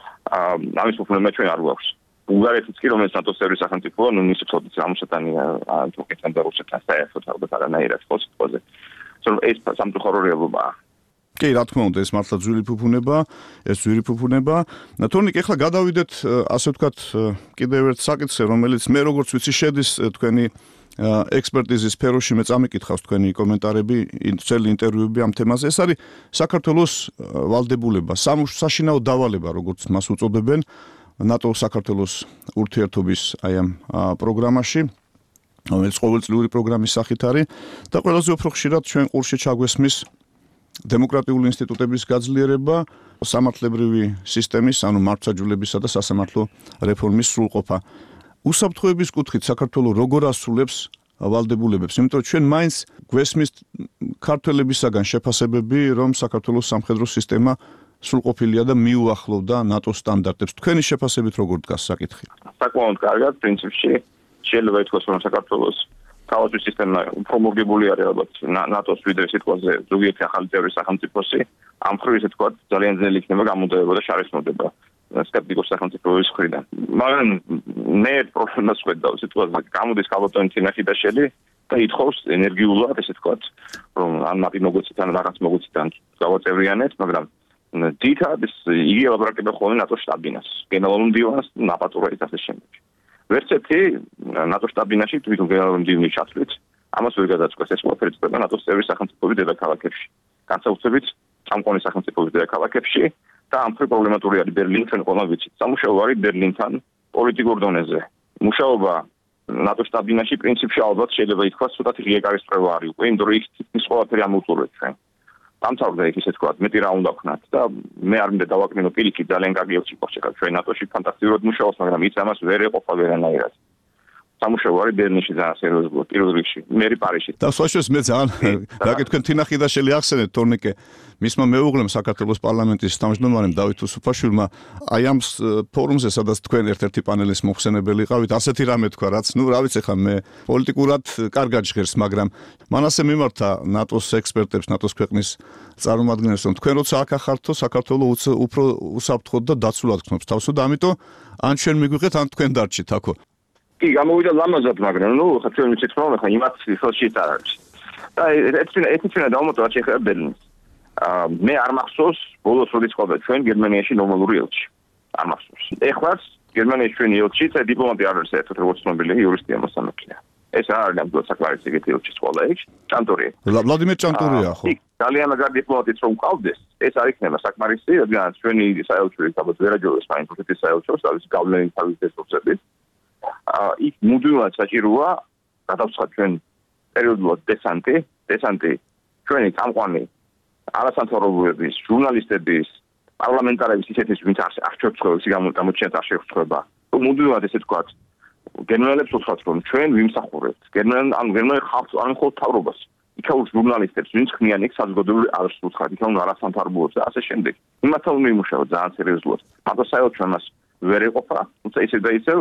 ამის პრობლემა ჩვენ არ გვაქვს. ბულგარეთიც კი რომელიც ნატოს წევრი სახელმწიფოა, ნუ მისი ფლოტიც ამოსატანია თურქეთთან და რუსეთთან საერთოდ ალბათ არანაირად ფლოტზე. ზოგადად ეს სამწუხარო რეალობაა. კი, რა თქმა უნდა, ეს მართლა ძვირი ფუფუნება, ეს ძვირი ფუფუნება. თორნიკე, ახლა გადავიდეთ, ასე ვთქვათ, კიდევ ერთ საკითხზე, რომელიც მე როგორც ვიცი შედის თქვენი ექსპერტიზის სფეროში, მე წამიკითხავს თქვენი კომენტარები, ძველი ინტერვიუები ამ თემაზე. ეს არის საქართველოს ვალდებულება, საშინაო დავალება, როგორც მას უწოდებენ ნატო-საქართველოს ურთიერთობის აი ამ პროგრამაში, რომელიც ყოველწლიური პროგრამის სახით არის და ყველაზე უფრო ხშირად ჩვენ ყურში ჩაგვესმის დემოკრატიული ინსტიტუტების გაძლიერება, სამართლებრივი სისტემის, ანუ მართლმსაჯულებისა და სასამართლო რეფორმის სრულყოფა. უსაფრთხოების კუთხით საქართველოს როგორ ასრულებს ვალდებულებებს, იმიტომ რომ ჩვენ მაინც გვესმის ქართველებისაგან შეფასებები, რომ საქართველოს სამხედრო სისტემა სრულყოფილია და მიუახლოვდა ნატოს სტანდარტებს. თქვენი შეფასებით როგორ დგას საკითხი? საკმაოდ კარგად, პრინციპში შეიძლება ითქვას, რომ საქართველოს თავდაცვის სისტემა უფრო მორგებული არის ალბათ ნატოს ვიდრე სიტყვაზე ზოგიერთი ახალი წევრი სახელმწიფოსი. ამ მხრივ ესე თქვა, ძალიან ძნელი იქნება გამოდევება და შარისმოდება სკეპტიკოს სახელმწიფოების მხრიდან. მაგრამ მე პრობლემას ხედავ სიტყვაზე, გამოდის ქალბატონი თინახიდაშელი და ითხოვს ენერგიულად, ესე თქვა, რომ ან მაპი მოგვეცით, ან რაღაც მოგვეცით, ან გავაწევრიანეთ, მაგრამ დიდად იგი ელაპარაკება ხოლმე ნატოს შტაბ-ბინას, გენერალურ მდივანს, ნაპატურაის ასე შემდეგ. ვერც ერთი ნატოს შტაბ-ბინაში თვითონ გენერალური მდივნის ჩათვლით, ამას ვერ გადაწყვეტს, ეს ყველაფერი წდება ნატოს წევრი სახელმწიფოების დედაქალაქებში. განსაკუთრებით წამყვანი სახელმწიფოების დედაქალაქებში და ამ მხრივ პრობლემატური არის ბერლინი, ჩვენ ყველამ ვიცით. სამუშაო არის ბერლინთან პოლიტიკურ დონეზე. მუშაობა ნატოს შტაბ-ბინაში პრინციპში ალბათ შეიძლება ითქვას, ცოტათი ღია კარისწრება არის უკვე, იმიტომ რომ იქ თითქმის ყველაფერი ამოვწურვეთ ჩვენ. დამთავრდა იქ ისე თქვა, მეტი რა უნდა ვქნათ და მე არ მინდა დავაკმინო პირიქით, ძალიან კარგი ელჩი ყავს ჩვენ ნატოში ფანტასტიკურად მუშაობს, მაგრამ ის ამას ვერ ეყოფა ვერანაირად. სამუშაო არის ბერლინში ძალიან სერიოზულად, პირველ რიგში, მერი პარიზში. და სხვაშორის მე ძალიან დაგეთქვენ თინახიდაშელი ახსენეთ თორნიკე, მისმა მეუღლემ საქართველოს პარლამენტის თავმჯდომარემ დავით უსუფაშვილმა აი ამ ფორუმზე, სადაც თქვენ ერთ-ერთი პანელის მოხსენებელი იყავით, ასეთი რამე თქვა, რაც ნუ რა ვიცი ხა მე პოლიტიკურად კარგად ჟღერს, მაგრამ მან ასე მიმართა ნატოს ექსპერტებს, ნატოს ქვეყნის წარმომადგენლებს, რომ თქვენ როცა აქ ახართო, საქართველოს უფრო უსაფრთხოდ და დაცულად გქნობს თავს და ამიტომ ან ჩვენ მიგვიღეთ, ან თქვენ დარჩით აქო. კი, გამოვიდა ლამაზად, მაგრამ ნუ ხა ჩვენ ვიცით რომ ხა იმათ ხელში არ არის. და ეცი ეცი ჩვენ დავმოწვა შეხება ბერლინს. აა მე არ მახსოვს ბოლოს როდის ყავდა ჩვენ გერმანიაში ნორმალური ელჩი. არ მახსოვს. ეხლაც გერმანიაში ჩვენი ელჩი და დიპლომატი არ არის საერთოდ როგორც ცნობილი იურისტია მოსამართლეა. ეს არ არის ნამდვილად საკმარისი ეგეთი ელჩის ყოლა იქ. ჭანტურია. ვლადიმერ ჭანტურია ხო? ძალიან მაგარ დიპლომატიც რომ ყავდეს, ეს არ იქნება საკმარისი, რადგან ჩვენი საელჩო ალბათ ვერ აჯობებს მაინც რუსეთის საელჩოს, არის გავლენის თავის რესურსებით. აა იქ მუდმივად საჭიროა გადავცხადოთ ჩვენ პერიოდულად დესანტი, დესანტი ჩვენი წამყვანი არასამთავრობოების, ჟურნალისტების, პარლამენტარების ისეთის ვინც არჩევს გამოჩენთ არ შეხვდება. მუდმივად ესე ვთქვათ, გერმანელებს უთხრათ რომ ჩვენ ვიმსახურებთ. გერმანელ ან გერმანელ ხალხს ან მხოლოდ თავრობას. იქაურ ჟურნალისტებს, ვინც ხნიან იქ საზოგადოებრივი არს უცხად, იქაურ არასთან თარგმნობს და ასე შემდეგ. იმათთან უნდა იმუშაოთ ძალიან სერიოზულად. მარტო საერთოდ ამას ვერ ეყოფა, თუმცა ისე და ისევ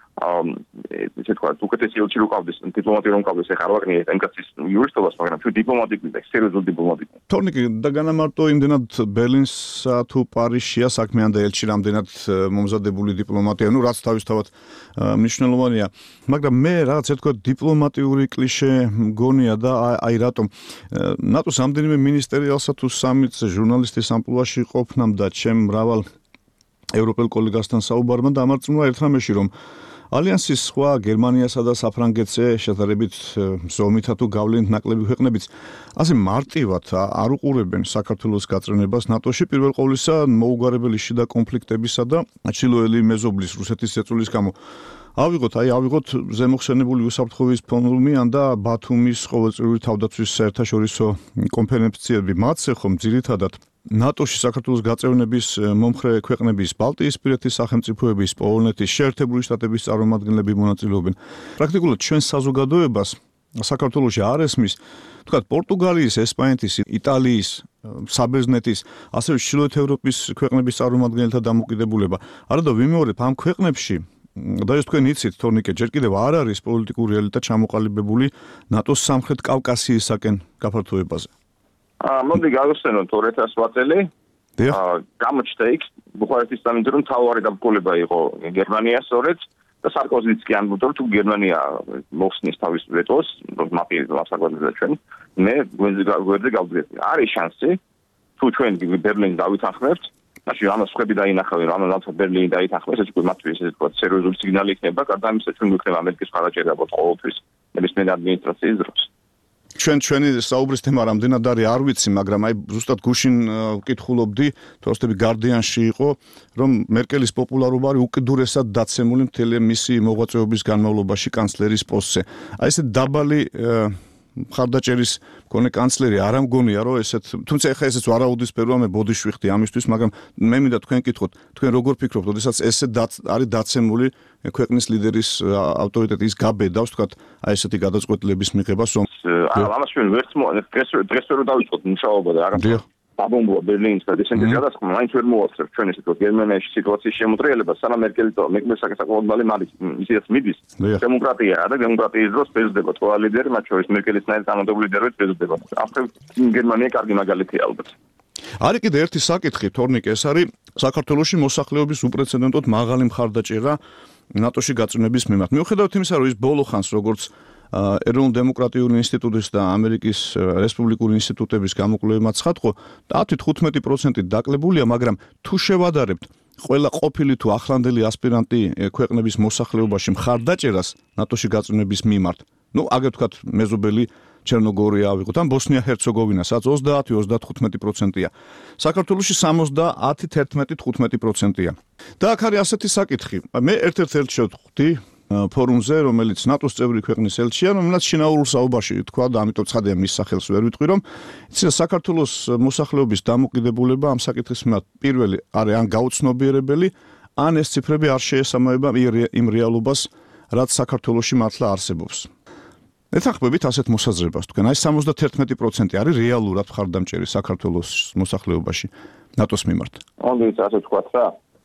ესე თქვა, უკეთესი ელჩი რო ყავდეს, დიპლომატი რომ ყავდეს, ეხლა არ ვაგნიე ემკაცის იურისტობას, მაგრამ თუ დიპლომატი გვინდა, სერიოზული დიპლომატი. თორნიკი და განამარტო იმდენად ბერლინსა თუ პარიზშია საქმე და ელჩი რამდენად მომზადებული დიპლომატია, ну რაც თავისთავად მნიშვნელოვანია, მაგრამ მე რაღაც ერთგვარ დიპლომატიური კლიშე მგონია და აი რატომ ნატოს რამდენიმე მინისტერიალსა თუ სამიტზე ჟურნალისტის ამპლუაში ყოფნამ და ჩემ მრავალ ევროპელ კოლეგასთან საუბარმა დამარწმუნა ერთ რამეში, რომ ალიანსის სხვა გერმანიასა და საფრანგეთზე შედარებით ზომითა თუ გავლენით ნაკლები ქვეყნებიც ასე მარტივად არ უყურებენ საქართველოს გაწევრებას ნატოში, პირველ ყოვლისა მოუგარებელი შიდა კონფლიქტებისა და ჩრდილოელი მეზობლის რუსეთის ზეწოლის გამო. ავიღოთ, აი ავიღოთ ზემოხსენებული უსაფრთხოების ფორუმი ან და ბათუმის ყოველწლიური თავდაცვის საერთაშორისო კონფერენციები, მათზე ხომ ძირითადად ნატოში საქართველოს გაწევრების მომხრე ქვეყნების, ბალტიისპირეთის სახელმწიფოების, პოლონეთის, შეერთებული შტატების წარმომადგენლები მონაწილეობენ. პრაქტიკულად ჩვენ საზოგადოებას საქართველოში არ ესმის, თქვათ, პორტუგალიის, ესპანეთის, იტალიის, საბერძნეთის, ასევე ჩრდილოეთ ევროპის ქვეყნების წარმომადგენელთა დამოკიდებულება. არა და ვიმეორებ ამ ქვეყნებში და ეს თქვენ იცით, თორნიკე, ჯერ კიდევ არ არის პოლიტიკური ელიტა ჩამოყალიბებული ნატოს სამხრეთ კავკასიისაკენ გაფართოებაზე. აა მოდი გავიხსენოთ ორ ათას წელი. აა გამოჩნდა იქ ბუქარესტის სამიტი, რომ თავარი დაბრკოლება იყო გერმანიას სწორედ და სარკოზიც კი ამბობდა, თუ გერმანია მოხსნის თავის ვეტოს, მაფიის ლასაგვაძე ჩვენ, მე გვერდზე გავდრიეთ. არის შანსი, თუ ჩვენ ბერლინს დავითანხმებთ, მაშინ ამას ხები დაინახავენ, ამას ბერლინი დაითანხმებს, ეს უკვე მათთვის ესე თქვა სერიოზული სიგნალი იქნება, გარდა ამისა ჩვენ გვიქნება ამერიკის მხარდაჭერა ყოველთვის ნებისმიერ ადმინისტრაციის დროს. ჩვენ ჩვენი საუბრის თემა რამდენად არის არ ვიცი, მაგრამ აი ზუსტად გუშინ ვკითხულობდი, თორსტები Guardian-ში იყო, რომ მერკელის პოპულარობა არის უკიდურესად დაცემული მთელი მისი მოღვაწეობის განმავლობაში კანცლერის პოსტზე. აი ესე დაბალი მხარდაჭერის მქონე კანცლერი არ ამგონია, რომ ესეთ, თუმცა ეხლა ესეც ვარაუდისფეროა, მე ბოდიში ვიხდი ამისთვის, მაგრამ მე მინდა თქვენ კითხოთ, თქვენ როგორ ფიქრობთ, როდესაც ესე არის დაცემული ქვეყნის ლიდერის ავტორიტეტი, ის გაბედავს, თქვათ, აი ესეთი გადაწყვეტილების მიღებას, რომ ამას ჩვენ ვერც დღეს ვერ დავიწყოთ მუშაობა და არა საბომბოა ბერლინის და ესენთვის გადასხმა, მაინც ვერ მოვასწრებ ჩვენ ესე თქვა გერმანიაში სიტუაციის შემოტრიალება, სანამ მერკელი და მეკმეს საკუთარ მალი მალი ისიც მიდის. დემოკრატიაა და დემოკრატიის დროს ბეზდება ყველა ლიდერი, მათ შორის მერკელის ნაირ თანამდებობრივ ლიდერიც ბეზდება. ახლა გერმანია კარგი მაგალითია ალბათ. არის კიდე ერთი საკითხი, თორნიკე, ეს არის საქართველოში მოსახლეობის უპრეცედენტოდ მაღალი მხარდაჭერა ნატოში გაწევრების მიმართ. მიუხედავად იმისა, რომ ის ბოლო ხანს როგორც ეროვნულ დემოკრატიული ინსტიტუტის და ამერიკის რესპუბლიკური ინსტიტუტების გამოკვლევებმა ცხადყო, ათი თხუთმეტი პროცენტი დაკლებულია, მაგრამ თუ შევადარებთ ყველა ყოფილი თუ ახლანდელი ასპირანტი ქვეყნების მოსახლეობაში მხარდაჭერას ნატოში გაწევრების მიმართ, ну, აგერ თქვათ მეზობელი ჩერნოგორია ავიღოთ, ან ბოსნია-ჰერცეგოვინა, სადაც ოცდაათი ოცდათხუთმეტი პროცენტია. საქართველოში სამოცდაათი თერთმეტი თხუთმეტი პროცენტია. და აქ არის ასეთი საკითხი. მე ერთ-ერთ ელჩს შევხვდი ფორუმზე, რომელიც ნატოს წევრი ქვეყნის ელჩია, რომელიც შინაურულ საუბარში თქვა და ამიტომ ცხადია მის სახელს ვერ ვიტყვი, რომ იცით საქართველოს მოსახლეობის დამოკიდებულება ამ საკითხის მიმართ პირველი არის ან გაუცნობიერებელი, ან ეს ციფრები არ შეესაბამება იმ რეალობას, რაც საქართველოში მართლა არსებობს. ეთანხმებით ასეთ მოსაზრებას თქვენ, აი სამოცდათერთმეტი პროცენტი არის რეალურად მხარდამჭერი საქართველოს მოსახლეობაში ნატოს მიმართ. ამით ასე თქვა რა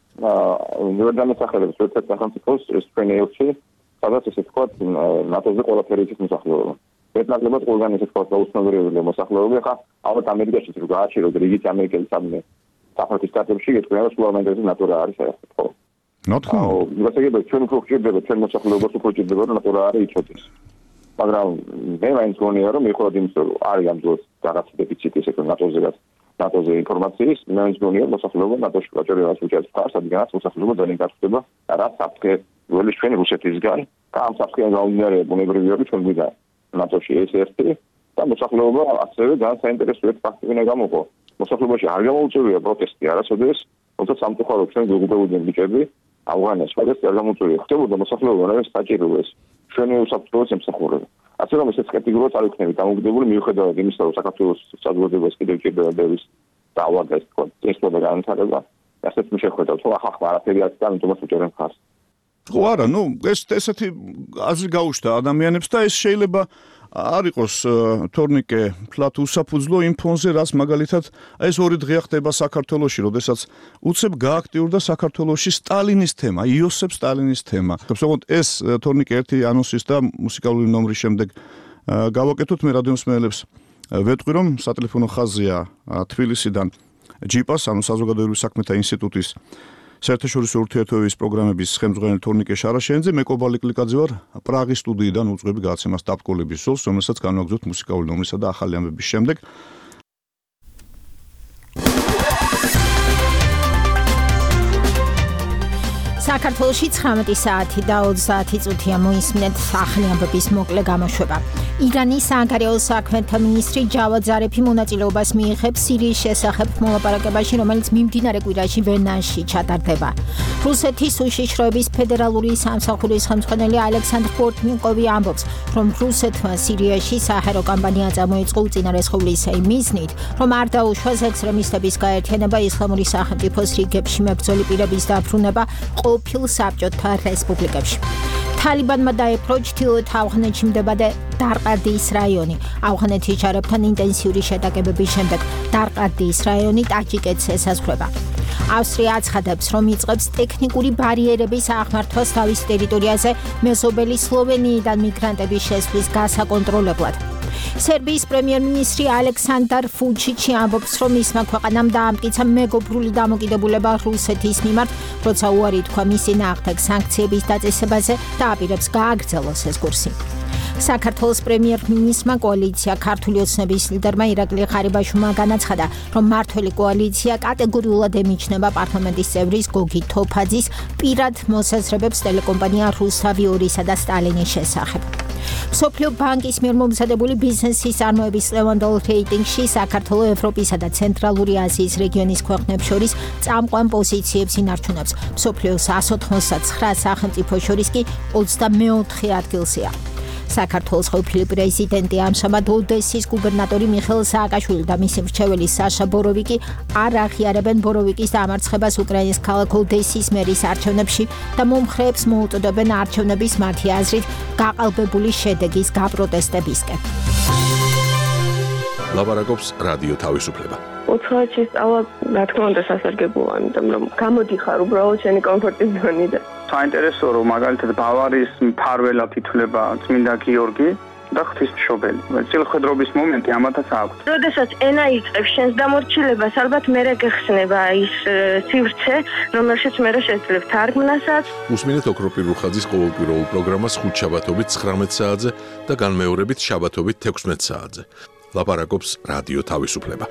აა დამასახელებს ერთ-ერთ სახელმწიფოს ეს ჩვენი ელჩი, სადაც ესე თქვა ნატოზე ყველაფერი ის მოსახლეობა. ერთნაკლებად ყველგან ესე თქვა დაუცნობიერებელი მოსახლეობა, ხა ალბათ ამერიკაშიც რო გააჩეროთ რიგით ამერიკელი სამნე საფრანგეთის კარტებში ეთქვია, რომ სულ ამერიკაში ნატო რა არის საერთოდ ხო? ნატო. გასაგებია ჩვენ უფრო გჭირდება ჩვენ მოსახლეობას უფრო გჭირდება რომ ნატო რა არის იცოდეს. მაგრამ მე მაინც გონია რომ მიუხედავად იმისა რომ არის ამ დროს რაღაც დეფიციტი ესე თქვა ნატოზე ნატოზე ინფორმაციის, მე მაინც გონია მოსახლეობა ნატოში გაჭერებას უჭერს ფარს, რადგანაც მოსახლეობა ძალიან გაწევდა რა საფრთხე ველის ჩვენ რუსეთისგან და ამ საფრთხიდან გამომდინარე ბუნებრივია რომ ჩვენ გვიდა ნატოში ეს ერთი და მოსახლეობა ასევე ძალიან საინტერესო ფაქტი უნდა გამოყო. მოსახლეობაში არ გამოუწევია პროტესტი არასოდეს, თუმცა სამწუხაროდ ჩვენ გვიგებოდნენ ბიჭები ავღანეთში, მაგრამ არ გამოუწევია. ხდებოდა მოსახლეობა რა საჭიროებს ჩვენი უსაფრთხოების ემსახურება. ასე რომ ესეც კატეგორიულად არ იქნება დამოკიდებული მიუხედავად იმისა, რომ საქართველოს საზოგადოებას კიდევ ჭირდება ბევრის დავა და ეს თქო, ეს მოდა განვითარება. ასეც მე შეხვედავ, თუ ახლა არაფერი არის და ამიტომაც უჭერენ ხარს. ხო არა, ну, ეს ესეთი აზრი გაუჩნდა ადამიანებს და ეს შეიძლება არ იყოს თორნიკე ფლათ უსაფუძვლო იმ ფონზე, რაც მაგალითად ეს ორი დღე ხდება საქართველოში, როდესაც უცებ გააქტიურდა საქართველოში სტალინის თემა, იოსებ სტალინის თემა. ხებსოღონდ ეს თორნიკე ერთი ანონსის და მუსიკალური ნომრის შემდეგ გავაკეთოთ, მე რადიომსმენელებს ვეტყვი, რომ სატელეფონო ხაზია თბილისიდან ჯიპას, ანუ საზოგადოებრივი საქმეთა ინსტიტუტის საერთაშორისო ურთიერთობების პროგრამების ხელმძღვანელი თორნიკე შარაშენიძე, მე კობალი კლიკაძე ვარ პრაღის სტუდიიდან უძღვები გადაცემას დაბკოლების ზოლს, რომელსაც განვაგრძობთ მუსიკალური ნომრისა და ახალი ამბების შემდეგ. საქართველოში ცხრამეტი საათი და ოცდაათი წუთია მოისმინეთ ახალი ამბების მოკლე გამოშვება. ირანის საგარეო საქმეთა მინისტრი ჯავად ზარიფი მონაწილეობას მიიღებს სირიის შესახებ მოლაპარაკებაში, რომელიც მიმდინარე კვირაში ვენაში ჩატარდება. რუსეთის უშიშროების ფედერალური სამსახურის ხელმძღვანელი ალექსანდრ პორტნიკოვი ამბობს, რომ რუსეთმა სირიაში საჰაერო კამპანია წამოიწყო უწინარესხულისა იმ მიზნით, რომ არ დაუშვას ექსტრემისტების გაერთიანება ისლამური სახელმწიფოს რიგებში მებრძოლი პირების დაბრუნება ყოფილ საბჭოთა რესპუბლიკებში. თალიბანმა დაეპყრო ჩრდილოეთ ავღანეთში მდებარე დარყადიის რაიონი. ავღანეთის ჯარებთან ინტენსიური შეტაკებების შემდეგ დარყადიის რაიონი ტაჯიკეთს ესაზღვრება. ავსტრია აცხადებს, რომ იწყებს ტექნიკური ბარიერების აღმართვას თავის ტერიტორიაზე მეზობელი სლოვენიიდან მიგრანტების შესვლის გასაკონტროლებლად. სერბიის პრემიერ-მინისტრი ალექსანდარ ვუჩიჩი ამბობს, რომ მისმა ქვეყანამ დაამტკიცა მეგობრული დამოკიდებულება რუსეთის მიმართ, როცა უარი თქვა მისი ნააღთაკ სანქციების დაწესებაზე და აპირებს გააგრძელოს ეს კურსი. საქართველოს პრემიერ-მინისტრმა კოალიცია ქართული ოცნების ლიდერმა ირაკლი ღარიბაშვილმა განაცხადა, რომ მართველი კოალიცია კატეგორიულად ემიჯნება პარლამენტის წევრის გოგი თოფაძის პირად მოსაზრებებს ტელეკომპანია რუსთავი ორისა და სტალინის შესახებ. მსოფლიო ბანკის მიერ მომზადებული ბიზნესის წარმოების ლევანდელ რეიტინგში საქართველოს ევროპისა და ცენტრალური აზიის რეგიონის ქვეყნებს შორის წამყვან პოზიციებს ინარჩუნებს. მსოფლიოს εκατს ოთხმოცდათცხრა სახელმწიფოს შორის კი ოცდამეოთხე ადგილზეა. საქართველოს ყოფილი პრეზიდენტი ამჟამად ოდესის გუბერნატორი მიხეილ სააკაშვილი და მისი მრჩეველი საშა ბოროვიკი არ აღიარებენ ბოროვიკის დამარცხებას უკრაინის ქალაქ ოდესის მერის არჩევნებში და მომხრეებს მოუწოდებენ არჩევნების მათი აზრით გაყალბებული შედეგის გაპროტესტებისკენ. ლაპარაკობს რადიო თავისუფლება. უცხოეთში სწავლა, რა თქმა უნდა, სასარგებლოა, იმიტომ რომ გამოდიხარ უბრალოდ შენი კომფორტის ზონიდან. საინტერესოა, რომ მაგალითად ბავარიის მფარველად ითვლება წმინდა გიორგი და ღვთისმშობელი. წილხვედრობის მომენტი ამათაც აქვს. როდესაც ენა იწყებს შენს დამორჩილებას, ალბათ მერე გეხსნება ის სივრცე, რომელშიც მერე შეძლებ თარგმნასაც. უსმინეთ ოქროპირ რუხაძის ყოველკვირეულ პროგრამას ხუთ შაბათობით ცხრამეტ საათზე და განმეორებით შაბათობით თექვსმეტ საათზე. ლაპარაკობს რადიო თავისუფლება.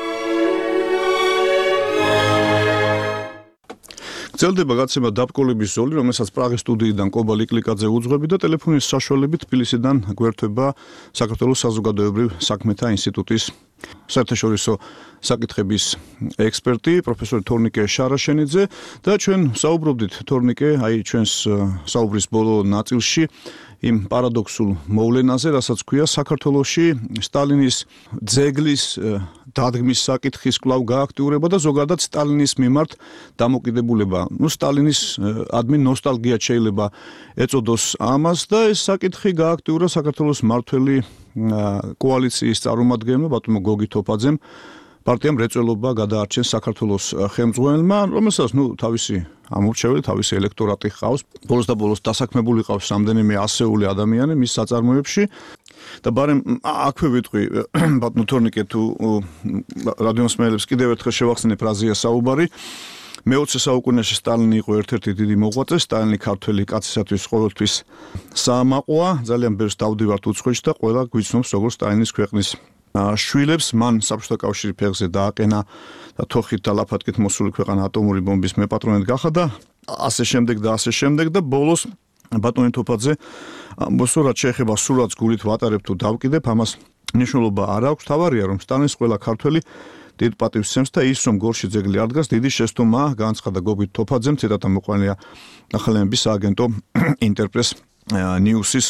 გრძელდება გადაცემა დაბკოლების ზოლი, რომელსაც პრაღის სტუდიიდან კობალი კლიკაძე უძღვები და ტელეფონის საშუალებით თბილისიდან გვერდება საქართველოს საზოგადოებრივ საქმეთა ინსტიტუტის საერთაშორისო საკითხების ექსპერტი პროფესორი თორნიკე შარაშენიძე და ჩვენ საუბრობდით თორნიკე, აი ჩვენს საუბრის ბოლო ნაწილში იმ პარადოქსულ მოვლენაზე, რასაც ქვია საქართველოში სტალინის ძეგლის დადგმის საკითხის კვლავ გააქტიურება და ზოგადად სტალინის მიმართ დამოკიდებულება. ნუ სტალინის ადმინ ნოსტალგია შეიძლება ეწოდოს ამას და ეს საკითხი გააქტიურა საქართველოს მართველი კოალიციის წარმომადგენელმა ბატონო გოგი თოფაძემ პარტიამ რეწველობა გადაარჩენს საქართველოს ხელმძღვანელმა, რომელსაც ნუ თავისი ამორჩეველი, თავისი ელექტორატი ჰყავს. ბოლოს და ბოლოს დასაქმებული ყავს რამდენიმე ასეული ადამიანი მის საწარმოებში. და ბარემ აქვე ვიტყვი ბატონო თორნიკე თუ რადიომსმენელებს კიდევ ერთხელ შევახსენებ რაზეა საუბარი. მეოცე საუკუნეში სტალინი იყო ერთ-ერთი დიდი მოღვაწე, სტალინი ქართველი კაცისათვის ყოველთვის საამაყოა, ძალიან ბევრს დავდივართ უცხოეთში და ყველა გვიცნობს როგორც სტალინის ქვეყნის შვილებს. მან საბჭოთა კავშირი ფეხზე დააყენა და თოხით და ლაფატკით მოსული ქვეყანა ატომური ბომბის მეპატრონედ გახადა, ასე შემდეგ და ასე შემდეგ და ბოლოს ბატონი თოფაძე ამბობს, რაც შეეხება სურათს გულით ვატარებ თუ დავკიდებ, ამას მნიშვნელობა არ აქვს. თავარია რომ სტალინის ყველა ქართველი დიდ პატივს სცემს და ის რომ გორში ძეგლი არ დგას დიდი შეცდომა განაცხადა გოგი თოფაძემ, ციტატა მოყვანილია ახალენების სააგენტო ინტერპრეს ნიუსის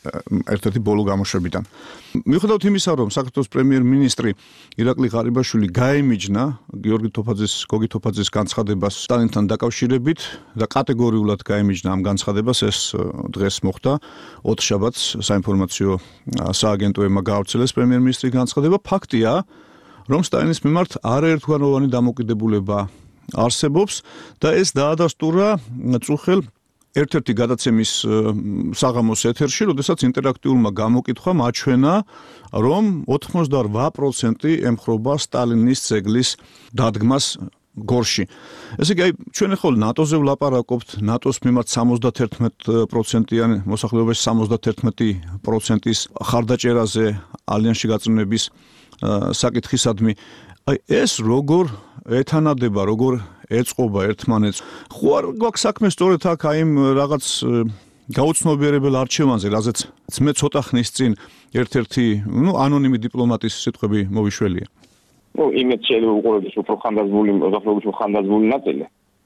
ერთ-ერთი ბოლო გამოშვებიდან. მიუხედავად იმისა, რომ საქართველოს პრემიერ-მინისტრი ირაკლი ღარიბაშვილი გაემიჯნა გიორგი თოფაძის, გოგი თოფაძის განცხადებას სტალინთან დაკავშირებით და კატეგორიულად გაემიჯნა ამ განცხადებას, ეს დღეს მოხდა ოთხშაბათს საინფორმაციო სააგენტოებმა გაავრცელეს პრემიერ-მინისტრის განცხადება. ფაქტია, რომ სტალინის მიმართ არაერთგვაროვანი დამოკიდებულება არსებობს და ეს დაადასტურა წუხელ ერთ-ერთი გადაცემის საღამოს ეთერში, როდესაც ინტერაქტიულმა გამოკითხვამ აჩვენა, რომ ოთხმოცდაორ პროცენტი ემხრობა სტალინის ძეგლის დადგმას გორში. ესე იგი, ჩვენ ახლა ნატოზე ვლაპარაკობთ, ნატოს მიმართ სამოცდაერთმეტი პროცენტიანი მოსახლეობის სამოცდაერთმეტი პროცენტის ხარდაჭერაზე ალიანსში გაწმენების საკითხისადმი. აი ეს როგორ ეთანადება, როგორ ეწყობა ერთმანეთს. ხო არ გვაქვს საქმე სწორედ აქ აი იმ რაღაც გაუცნობიერებელ არჩევანზე, რაზეც მე ცოტა ხნის წინ ერთ-ერთი, ნუ ანონიმი დიპლომატის სიტყვები მოვიშველია. ნუ იმით შეიძლება უყურებდეს უფრო ხანდაზმული, მოსახლეობის ხანდაზმული ნაწილი.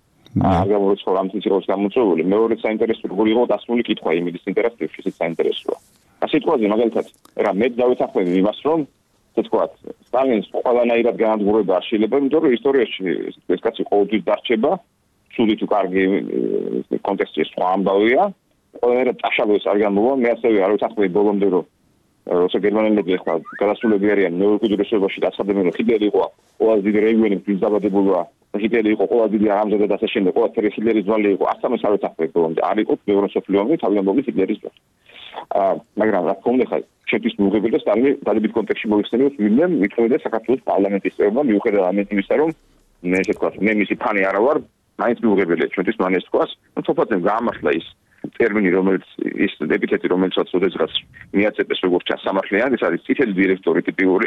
არ გამორიცხო რამის იყოს გამოწვეული. მეორე საინტერესო როგორ იყო დასმული კითხვა იმის ინტერესებში, ეს საინტერესოა. ასე თქვაზე მაგალითად, რა მე დავეთანხმები იმას, რომ ეს თქვათ, სტალინს ყველანაირად განადგურება არ შეიძლება, იმიტომ რომ ისტორიაში ეს კაცი ყოველთვის დარჩება, სული თუ კარგი კონტექსტში სხვა ამბავია, ყველანაირად წაშალოს არ გამოვა, მე ასევე არ ვეთანხმები ბოლომდე რომ როცა გერმანელები ახლა გადასულები არიან მეურკვევლობაში დაცხადებენ რომ ჰიტლერი იყო ყველაზე დიდი რეგიონი მიზაბადებულა, ჰიტლერი იყო ყველაზე დიდი ამზადა და ასე შემდეგ, ყველაფერი ჰიტლერის ძვალი იყო, ასამას არ ვეთანხმები ბოლომდე, არ იყო მეორე მსოფლიო ომი თავიდან მოგის ჰიტლერის ძვალი. აა მაგრამ რა თქმა უნდა ხა შეთვის მიუღებელ და სტალინი დადებით კონტექსტში მოიხსენიებს ვინმე მithmeდა საქართველოს პარლამენტის წევრმა მიუხედავად ამიტომისა რომ მე ესე თქვა მე მისი ფანი არა ვარ მაინც მიუღებელია ჩვენთვის მან ეს თქواس ну თოფაძემ გაამართლა ის ტერმინი რომელიც ის ეპითეტი რომელსაც ოდესღაც მიაწეპეს როგორც ჩასამართლიანი ეს არის წითელი დირექტორი ტიპიური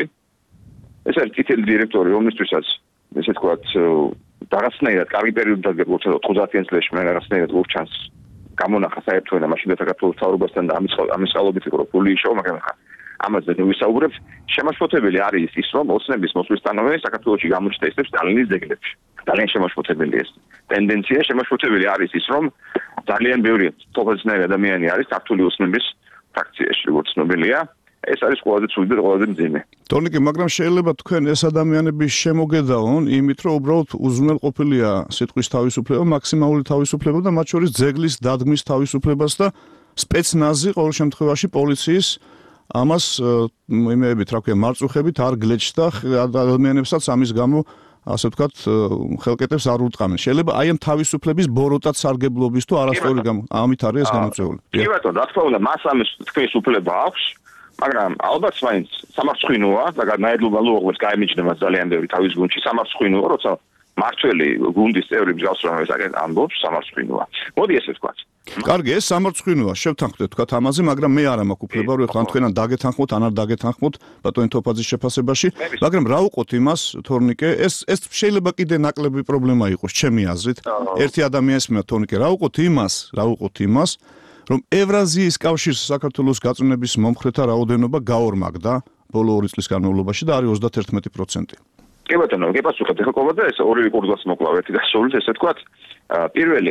ეს არის წითელი დირექტორი რომლისთვისაც ესე თქვა რაღაცნაირად კარგი პერიოდი დაგეგმოთ ოთხმოცდაათიან წლებში მე რაღაცნაირად გურჩანს გამონახა საერთო ენა მაშინ და საქართველოს თავრობასთან და ამის ამის წყალობით იყო ფული იშოვა მაგრამ ხა ამაზე ვისაუბრებთ შემაშფოთებელი არის ის რომ ოცნების მოსვლისთანავე საქართველოში გამოჩნდა ისევ სტალინის ძეგლებში ძალიან შემაშფოთებელი ეს ტენდენცია შემაშფოთებელი არის ის რომ ძალიან ბევრი თოფაძნაირი ადამიანი არის ქართული ოცნების ფრაქციაში როგორც ცნობილია ეს არის ყველაზე ცუდი და ყველაზე მძიმე თორნიკე მაგრამ შეიძლება თქვენ ეს ადამიანები შემოგედაონ იმით რომ უბრალოდ უზრუნველყოფილია სიტყვის თავისუფლება მაქსიმალური თავისუფლება და მათ შორის ძეგლის დადგმის თავისუფლებას და სპეცნაზი ყოველ შემთხვევაში პოლიციის ამას იმეებით რა ქვია მარწუხებით არ გლეჩდა ადამიანებსაც ამის გამო ასე ვთქვათ ხელკეტებს არ ურტყამენ შეიძლება აი ამ თავისუფლების ბოროტად სარგებლობის თუ არასწორი ამით არის ეს გამოწვეული კი ბატონო რა თქმა უნდა მას ამის თქვის უფლება აქვს მაგრამ ალბათ მაინც სამარცხვინოა და განაედლობა ლუღებს გაემიჯნება ძალიან ბევრი თავის გუნდში სამარცხვინოა როცა მართველი გუნდის წევრი მსგავს რომელსაც ამბობს სამარცხვინოა მოდი ესე ვთქვათ კარგი ეს სამარცხვინოა შევთანხმდეთ ვთქვათ ამაზე მაგრამ მე არ მაქვს უფლება რომ ეხლა თქვენან დაგეთანხმოთ ან არ დაგეთანხმოთ ბატონი თოფაძის შეფასებაში მაგრამ რა უყოთ იმას თორნიკე ეს ეს შეიძლება კიდე ნაკლები პრობლემა იყოს ჩემი აზრით ერთი ადამიანის მიმართ თორნიკე რა უყოთ იმას რა უყოთ იმას რომ ევრაზიის კავშირის საქართველოს გაწმენების მომხრეთა რაოდენობა გაორმაგდა ბოლო ორი წლის განმავლობაში და არის ოცდაერთმეტი პროცენტი. კი ბატონო, კი პასუხობთ ახლა ყოლა და ეს ორივე კურდღაც მოკლავ ერთი დასავლით ესე თქვათ. პირველი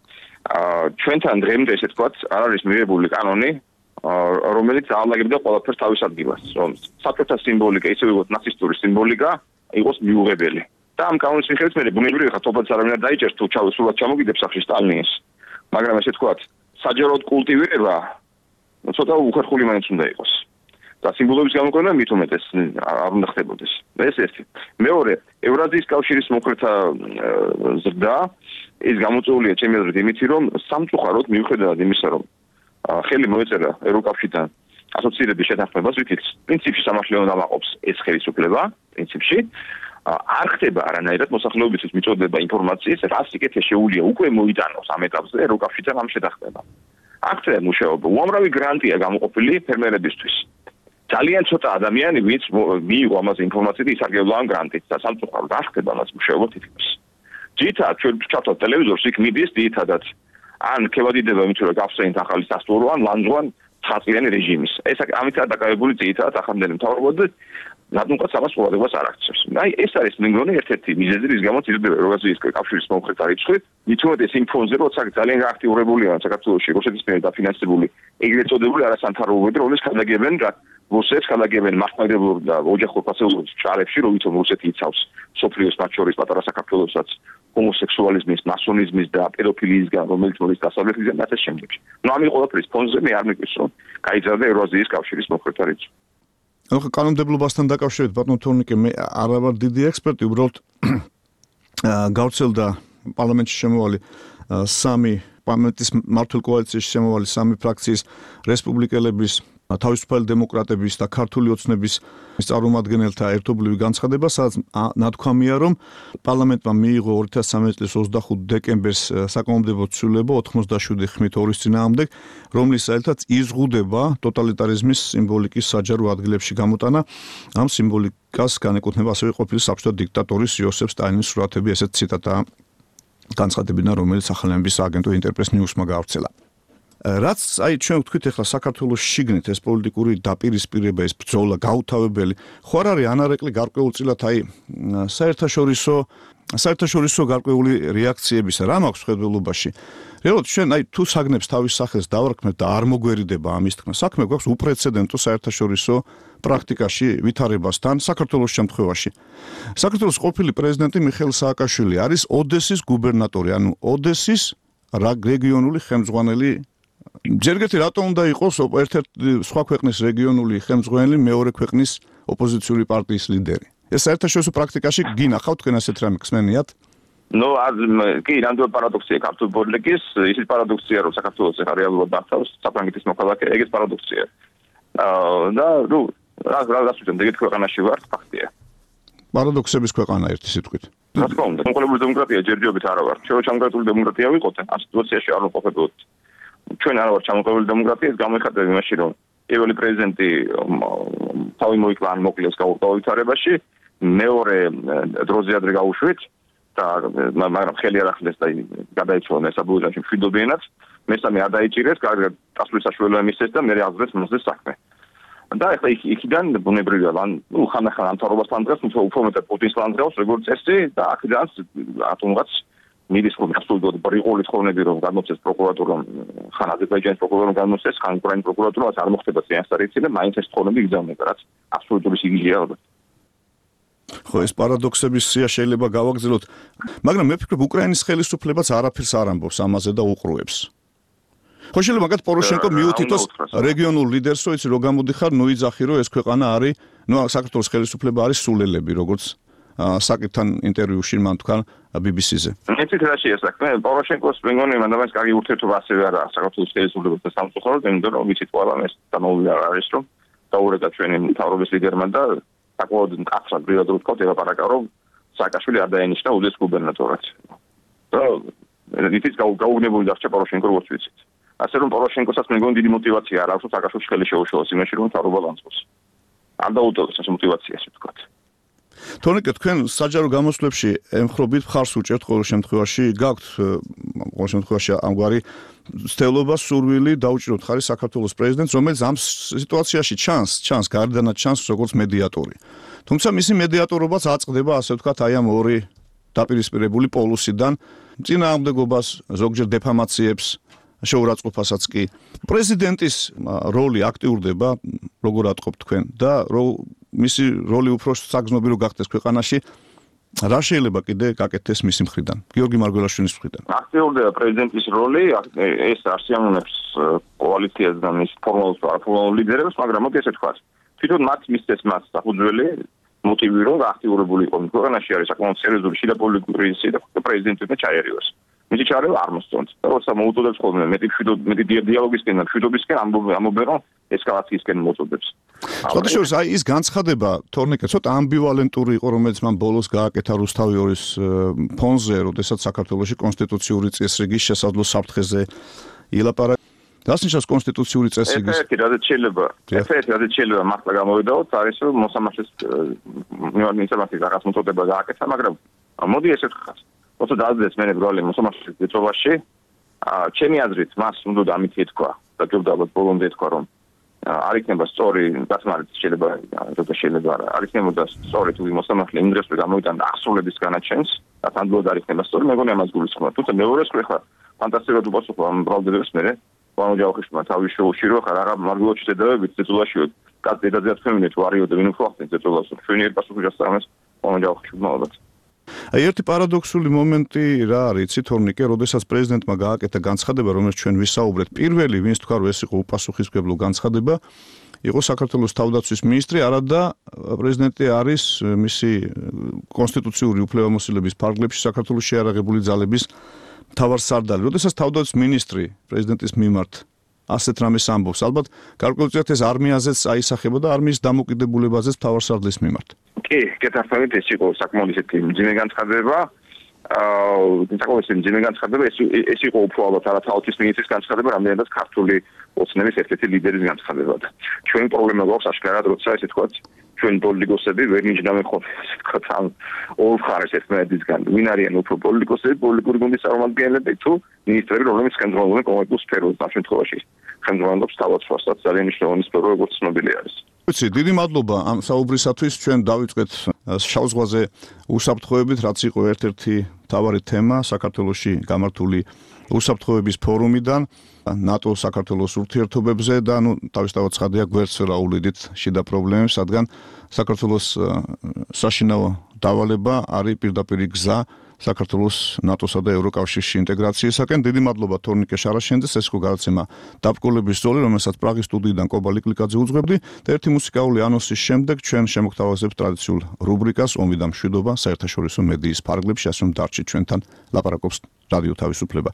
აა ჩვენთან დღემდე ესე თქვათ არ არის მიღებული კანონი რომელიც აალაგებდა ყველაფერს თავის ადგილას, რომ საბჭოთა სიმბოლიკა ისე ვიღოთ ნაცისტური სიმბოლიკა იყოს მიუღებელი. და ამ კანონის მიხედვით მე ბუნებრივია ხა თოფაძე არავინ არ დაიჭერს თუ ჩავსულად ჩამოგიდებს სახში სტალინის. მაგრამ ესე თქვათ საჯაროდ კულტივირება ცოტა უხერხული მაინც უნდა იყოს. და სიმბოლოების გამოყენება მით უმეტეს არ უნდა ხდებოდეს. ეს ერთი. მეორე, ევრაზიის კავშირის მომხრეთა ზრდა ის გამოწვეულია ჩემი აზრით იმითი, რომ სამწუხაროდ მიუხედავად იმისა, რომ ხელი მოეწერა ევროკავშირთან ასოცირების შეთანხმებას, ვით პრინციპში სამართლე უნდა მაყოფს ეს ხელისუფლება, პრინციპში არ ხდება არანაირად მოსახლეობისთვის მიწოდება ინფორმაციის, რას იკეთე შეუძლია უკვე მოიტანოს ამ ეტაპზე ევროკავშირთან ამ შეთანხმებას. აქცია მუშაობა უამრავი გრანტია გამოყოფილი ფერმერებისთვის. ძალიან ცოტა ადამიანი ვინც მიიღო ამაზე ინფორმაცია და ისარგებლა ამ გრანტით და სამწუხაროდ არ ხდება მას მუშაობა თითქმის. ძირითადად ჩვენ ჩავთვალთ ტელევიზორს იქ მიდის ძირითადად ან ქევადიდება იმით რომ გახსენით ახალი სასტუმრო ან ლანძღვა ცხრაწლიანი რეჟიმის. ეს ამითაა დაკავებული ძირითადად ახალმდენი მთავრობა და რატომღაც ამას ყურადღებას არ აქცევს. აი ეს არის მე მგონი ერთ-ერთი მიზეზი, რის გამოც იზრდება ევრაზიის კავშირის მომხრეთა რიცხვი, მithumetes იმ ფონზე, როცა ძალიან აქტიურებულია საქართველოში რუსეთის მიერ დაფინანსებული ეგრეთ წოდებული არასამთავრობოები, რომლის ხადაგებენ რუსეთს ხადაგებენ მასშტაბებულ და ოჯახურ ფასეულობრივ ჭარებში, რომ ვითომ რუსეთი იცავს სოფლიოს მათ შორის პატარა საქართველოსაც ჰომოსექსუალიზმის, მასონიზმის და პედოფილიისგან, რომელიც მოდის დასავლეთიდან და ასე შემდეგ. ნუ ამის ყველაფრის ფონზე მე არ მეკითხს, რომ გაიზარდა ევრაზიის კავშირის მომხრეთა რიცხვი. ახლა კანონმდებლობასთან დაკავშირებით ბატონო თორნიკე მე არ ვარ დიდი ექსპერტი, უბრალოდ გავრცელდა პარლამენტში შემოვალი სამი პარლამენტის მმართველ კოალიციაში შემოვალი სამი ფრაქციის რესპუბლიკელების თავისუფალი დემოკრატების და ქართული ოცნების წარმომადგენელთა ერთობლივი განცხადება, სადაც ნათქვამია, რომ პარლამენტმა მიიღო ორი ათას სამი წლის ოცდახუთი დეკემბერს საკანონმდებლო ცვლილება ოთხმოცდაშვიდი ხმით ორის წინააღმდეგ, რომლის საერთოდ იზღუდება ტოტალიტარიზმის სიმბოლიკის საჯარო ადგილებში გამოტანა. ამ სიმბოლიკას განეკუთვნება ასევე ყოფილი საბჭოთა დიქტატორის იოსებ სტალინის სურათები, ესეც ციტატაა განცხადებიდან, რომელიც ახალების აგენტო ინტერპრეს ნიუსმა გავრცელა. რაც აი ჩვენ ვთქვით ახლა საქართველოს შიგნით ეს პოლიტიკური დაპირისპირება, ეს ბრძოლა გაუთავებელი, ხო არ არის ანარეკლი გარკვეულწილად აი საერთაშორისო საერთაშორისო გარკვეული რეაქციების რა მაქვს ხედველობაში. რეალურად ჩვენ აი თუ საგნებს თავის სახელს დავარქმევთ და არ მოგვერიდება ამის თქმა, საქმე გვაქვს უპრეცედენტო საერთაშორისო პრაქტიკაში ვითარებასთან საქართველოს შემთხვევაში. საქართველოს ყოფილი პრეზიდენტი მიხეილ სააკაშვილი არის ოდესის გუბერნატორი, ანუ ოდესის რეგიონული ხელმძღვანელი. ჯერ ერთი რატომ უნდა იყოს ერთ-ერთი სხვა ქვეყნის რეგიონული ხელმძღვანელი მეორე ქვეყნის ოპოზიციური პარტიის ლიდერი? ეს საერთაშორისო პრაქტიკაში გინახავთ თქვენ ასეთ რამე ხსნენიათ? ნუ კი, ნამდვილ პარადოქსია ქართული პოლიტიკის, ისიც პარადოქსია, რომ საქართველოს ახლა რეალურად დახავს საფრანგეთის მოქალაქე, ეგეც პარადოქსია. და ნუ რა რა გასუჩენ ეგეთ ქვეყანაში ვართ, ფაქტია. პარადოქსების ქვეყანა ერთი სიტყვით. რა თქმა უნდა, კონკრეტული დემოკრატია ჯერჯერობით არა ვართ. ჩვენ ჩამოყრებული დემოკრატია ვიყოთ, ამ სიტუაციაში არ ვყოფებოდით. ჩვენ არ ვართ ჩამოყრებული დემოკრატია, ეს გამოიხატება იმაში, რომ პირველი პრეზიდენტი თავი მოიკლა ან მოკლეს გაუთავისუფლებაში, მეორე დროზე ადრე გაუშვით და მაგრამ ხელი არ ახდენს და გადაიცვალა საბუჯაში მშვიდობიანად, მესამე არ დაიჭირეს, კარგად დასვლის საშუალება მისცეს და მე აღძრეს მოსდეს საქმე. და ახლა იქიდან ბუნებრივია, ან ნუ ხანახან ამ თავრობასთან დღეს უფრო მეტად პუტინს ლანდღავს, როგორც წესი და აქედან ათომღაც მიდის რომ გასულიყო ბრიყოლის ხოვნები რომ გამოცეს პროკურატურამ, ხან აზერბაიჯანის პროკურატურამ გამოცეს, ხან უკრაინის პროკურატურამ არ მოხდება წინასწარი და მაინც ეს ხოვნები იგზავნება, რაც აბსოლუტური სიგიჟეა ალბათ. ხო, ეს პარადოქსების სია შეიძლება გავაგრძელოთ, მაგრამ მე ვფიქრობ უკრაინის ხელისუფლებაც არაფერს არ ამბობს ამაზე და უყრუებს. ხო შეიძლება მაგათ პოროშენკო მიუთითოს რეგიონულ ლიდერს, რომ იცი რო გამოდიხარ, ნუ იძახი რომ ეს ქვეყანა არის, ნუ საქართველოს ხელისუფლება არის სულელები, როგორც საკითხთან ინტერვიუში მან თქვა ბი ბი სი-ზე. მეცით რა შეესახმე, პოროშენკოს მეგონი მანდამაც კარგი ურთიერთობა ასევე არა საქართველოს ხელისუფლებასთან სამწუხაროდ, იმიტომ რომ ვიცით ყველა ეს დამოვლი არ არის, რომ დაურეკა ჩვენი მთავრობის ლიდერმა და საკმაოდ მკაცრად ბრივად ვთქვათ, ელაპარაკა რომ სააკაშვილი არ დაენიშნა უდიდეს გუბერნატორად. და იცით გაუგნებული დარჩა პოროშენკო როგორც ვიცით. ასე რომ პოროშენკოსაც მეგონი დიდი мотиваცია არ აქვს, რომ სააკაშვილის ხელი შეუშალოს იმაში, რომ მთავრობა ლანძღოს. არ დაუტოვებს ეს мотиваცია, ასე ვთქვათ. თორნიკე, თქვენ საჯარო გამოსვლებში ემხრობით მხარს უჭერთ ყოველ შემთხვევაში, გაქვთ ყოველ შემთხვევაში ამგვარი ცდელობა, სურვილი დაუჭიროთ ხარი საქართველოს პრეზიდენტს, რომელიც ამ სიტუაციაში ჩანს, ჩანს გარდანაც ჩანს როგორც მედიატორი. თუმცა მისი მედიატორობაც აწყდება, ასე ვთქვათ, აი ამ ორი დაპირისპირებული პოლუსიდან წინააღმდეგობას, ზოგჯერ დეფამაციებს, შეურაცხყოფასაც კი. პრეზიდენტის როლი აქტიურდება, როგორ ატყობთ თქვენ და რო მისი როლი უფრო საგრძნობი რო გახდეს ქვეყანაში, რა შეიძლება კიდე გაკეთდეს მისი მხრიდან, გიორგი მარგველაშვილის მხრიდან? აქტიურდება პრეზიდენტის როლი, ეს არსიანონებს კოალიციას და მის ფორმალურ და არაფორმალურ ლიდერებს, მაგრამ მოდი ესე ვთქვათ, თვითონ მათ მისცეს მას საფუძველი მოტივი რომ აქტიურებული იყო ქვეყანაში არის საკმაოდ სერიოზული შიდა პოლიტიკური კრიზისი და პრეზიდენტმა ჩაერიოს. მისი ჩარევა არ მოსწონთ. როცა მოუწოდებს ხოლმე მეტი მეტი დიალოგისკენ და მშვიდობისკენ ამბობენ რომ ესკალაციისკენ მოწოდებს. სხვადასხვა აი ის განცხადება თორნიკე ცოტა ამბივალენტური იყო, რომელიც მან ბოლოს გააკეთა რუსთავი ორის ფონზე, როდესაც საქართველოში კონსტიტუციური წესრიგის შესაძლო საფრთხეზე ილაპარაკა. დასნიშნავს კონსტიტუციური წესრიგის. ეს რადგან შეიძლება, ეს რადგან შეიძლება მართლა გამოვიდაოთ, არის რომ მოსამართლეს მიმართულებით რაღაც მოწოდება გააკეთა, მაგრამ მოდი ესე ვთქვათ. როცა დაძდეს მე როლი მოსამართლეს დეწობაში, ჩემი აზრით მას უნდა ამით ეთქვა და ჯობდა ალბათ ბოლომდე ეთქვა რომ არ იქნება სწორი დათმარით შეიძლება როცა შეიძლება არ იქნება სწორი თუ მოსამართლე იმ დროს გამოვიტანდა აღსრულების განაჩენს და თანდაოდ არ იქნება სწორი მეგონი ამას გულისხმობ თუმცა მეორე სკრე ხა ფანტასტიკურად უპასუხო ამ ბრალდებს მე ვამოჯავხიშმა თავის შოუში რო ხა რაღა მარგულოჩი დედავებით ზეწოლაში კაც დედაძეაც ფემინე თუ არიო და ვინ უფრო ახდენ ზეწოლას ჩვენი ერთ პასუხი გასწამეს ვამოჯავხიშმა ალბათ აი ერთი პარადოქსული მომენტი რა არის იცი თორნიკე როდესაც პრეზიდენტმა გააკეთა განცხადება რომელიც ჩვენ ვისაუბრეთ პირველი ვინც თქვა რომ ეს იყო უპასუხისმგებლო განცხადება იყო საქართველოს თავდაცვის მინისტრი არადა პრეზიდენტი არის მისი კონსტიტუციური უფლებამოსილების ფარგლებში საქართველოს შეარაღებული ძალების მთავარსარდალი როდესაც თავდაცვის მინისტრი პრეზიდენტის მიმართ ასეთ რამეს ამბობს ალბათ გარკვეულწილად ეს არმიაზეც აისახება და არმიის დამოკიდებულებაზეც მთავარსარდლის მიმართ კი, კეთილმოწყობილ ეს იყო საკმაოდ ისეთი მძიმე განცხადება. აა, საკმაოდ ისეთი მძიმე განცხადება, ეს ეს იყო უფრო ალბათ არა თავის მინისტრის განცხადება, რამდენადაც ქართული ოცნების ერთ-ერთი ლიდერის განცხადება. ჩვენი პრობლემა გვაქვს აშკარად, როცა ესე თქვა, ჩვენ პოლიტიკოსები ვერ მიჯნავენ ხოლმე, ესე თქვა, ამ ორ მხარეს ერთმანეთისგან. ვინ არიან უფრო პოლიტიკოსები, პოლიტიკური გუნდის წარმომადგენლები თუ მინისტრები, რომლებიც ხელმძღვანელობენ კონკრეტულ სფეროს ამ შემთხვევაში. ხელმძღვანელობს თავდაცვასაც ძალიან მნიშვნელოვანი სფერო, როგორც ცნობილი არის. ვიცი, დიდი მადლობა ამ საუბრისათვის. ჩვენ დავიწყეთ შავ ზღვაზე უსაფრთხოებით, რაც იყო ერთ-ერთი მთავარი თემა საქართველოში გამართული უსაფრთხოების ფორუმიდან, ნატო საქართველოს ურთიერთობებზე და ნუ თავისთავად ცხადია გვერდს ვერ აუვლიდით შიდა პრობლემებს, რადგან საქართველოს საშინაო დავალება არის პირდაპირი გზა საქართველოს ნატოსა და ევროკავშირში ინტეგრაციისაკენ. დიდი მადლობა თორნიკე შარაშენძეს, ეს იყო გადაცემა დაბრკოლების ზოლი, რომელსაც პრაღის სტუდიიდან კობა ლიკლიკაძე უძღვებდი და ერთი მუსიკალური ანონსის შემდეგ ჩვენ შემოგთავაზებთ ტრადიციულ რუბრიკას ომი და მშვიდობა საერთაშორისო მედიის ფარგლებში, ასე რომ დარჩით ჩვენთან, ლაპარაკობს რადიო თავისუფლება.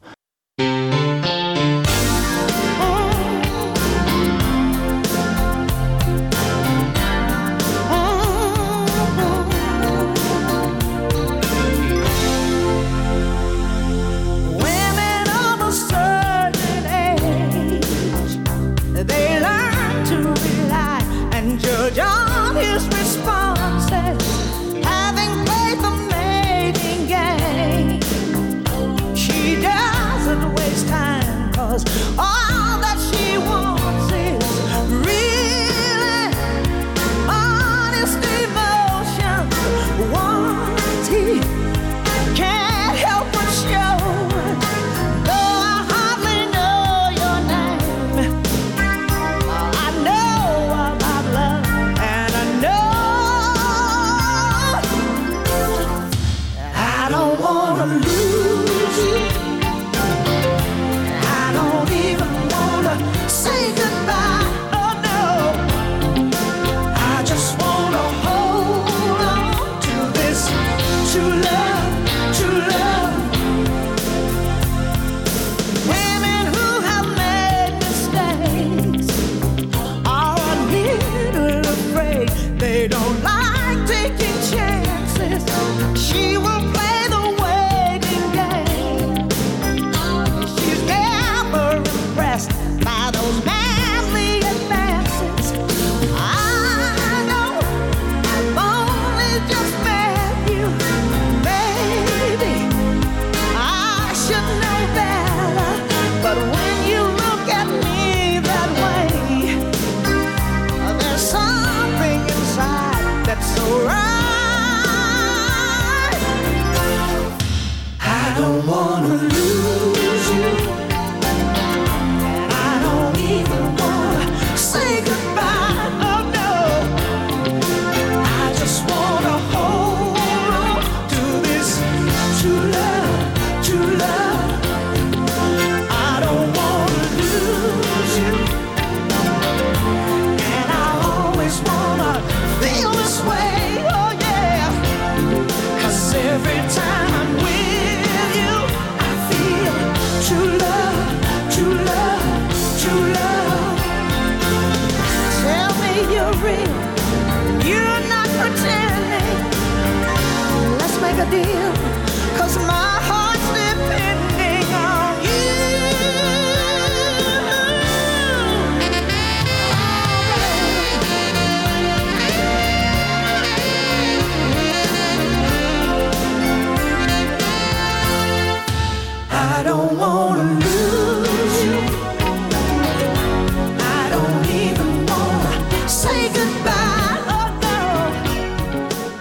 All that she wants is really honest emotion. Once he can't help but show, though I hardly know your name, I know about love, and I know I don't wanna lose you. Say goodbye, oh no. I just wanna hold on to this true love, true love. Women who have made mistakes are a little afraid. They don't like taking chances. She will play the waiting game. She's never impressed by those manly advances. I know I've only just met you. Maybe I should know better, but when you look at me that way, there's something inside that's so right. I don't wanna lose you. Say goodbye, oh no. I just wanna hold on to this true love, true love. I don't wanna lose you, and I always wanna feel this way, oh yeah. 'Cause every time I'm with you, I feel true love, true love, true love. Tell me you're real, you're not pretending. Let's make a deal, 'cause my heart's depending on you. I don't wanna lose you. I don't even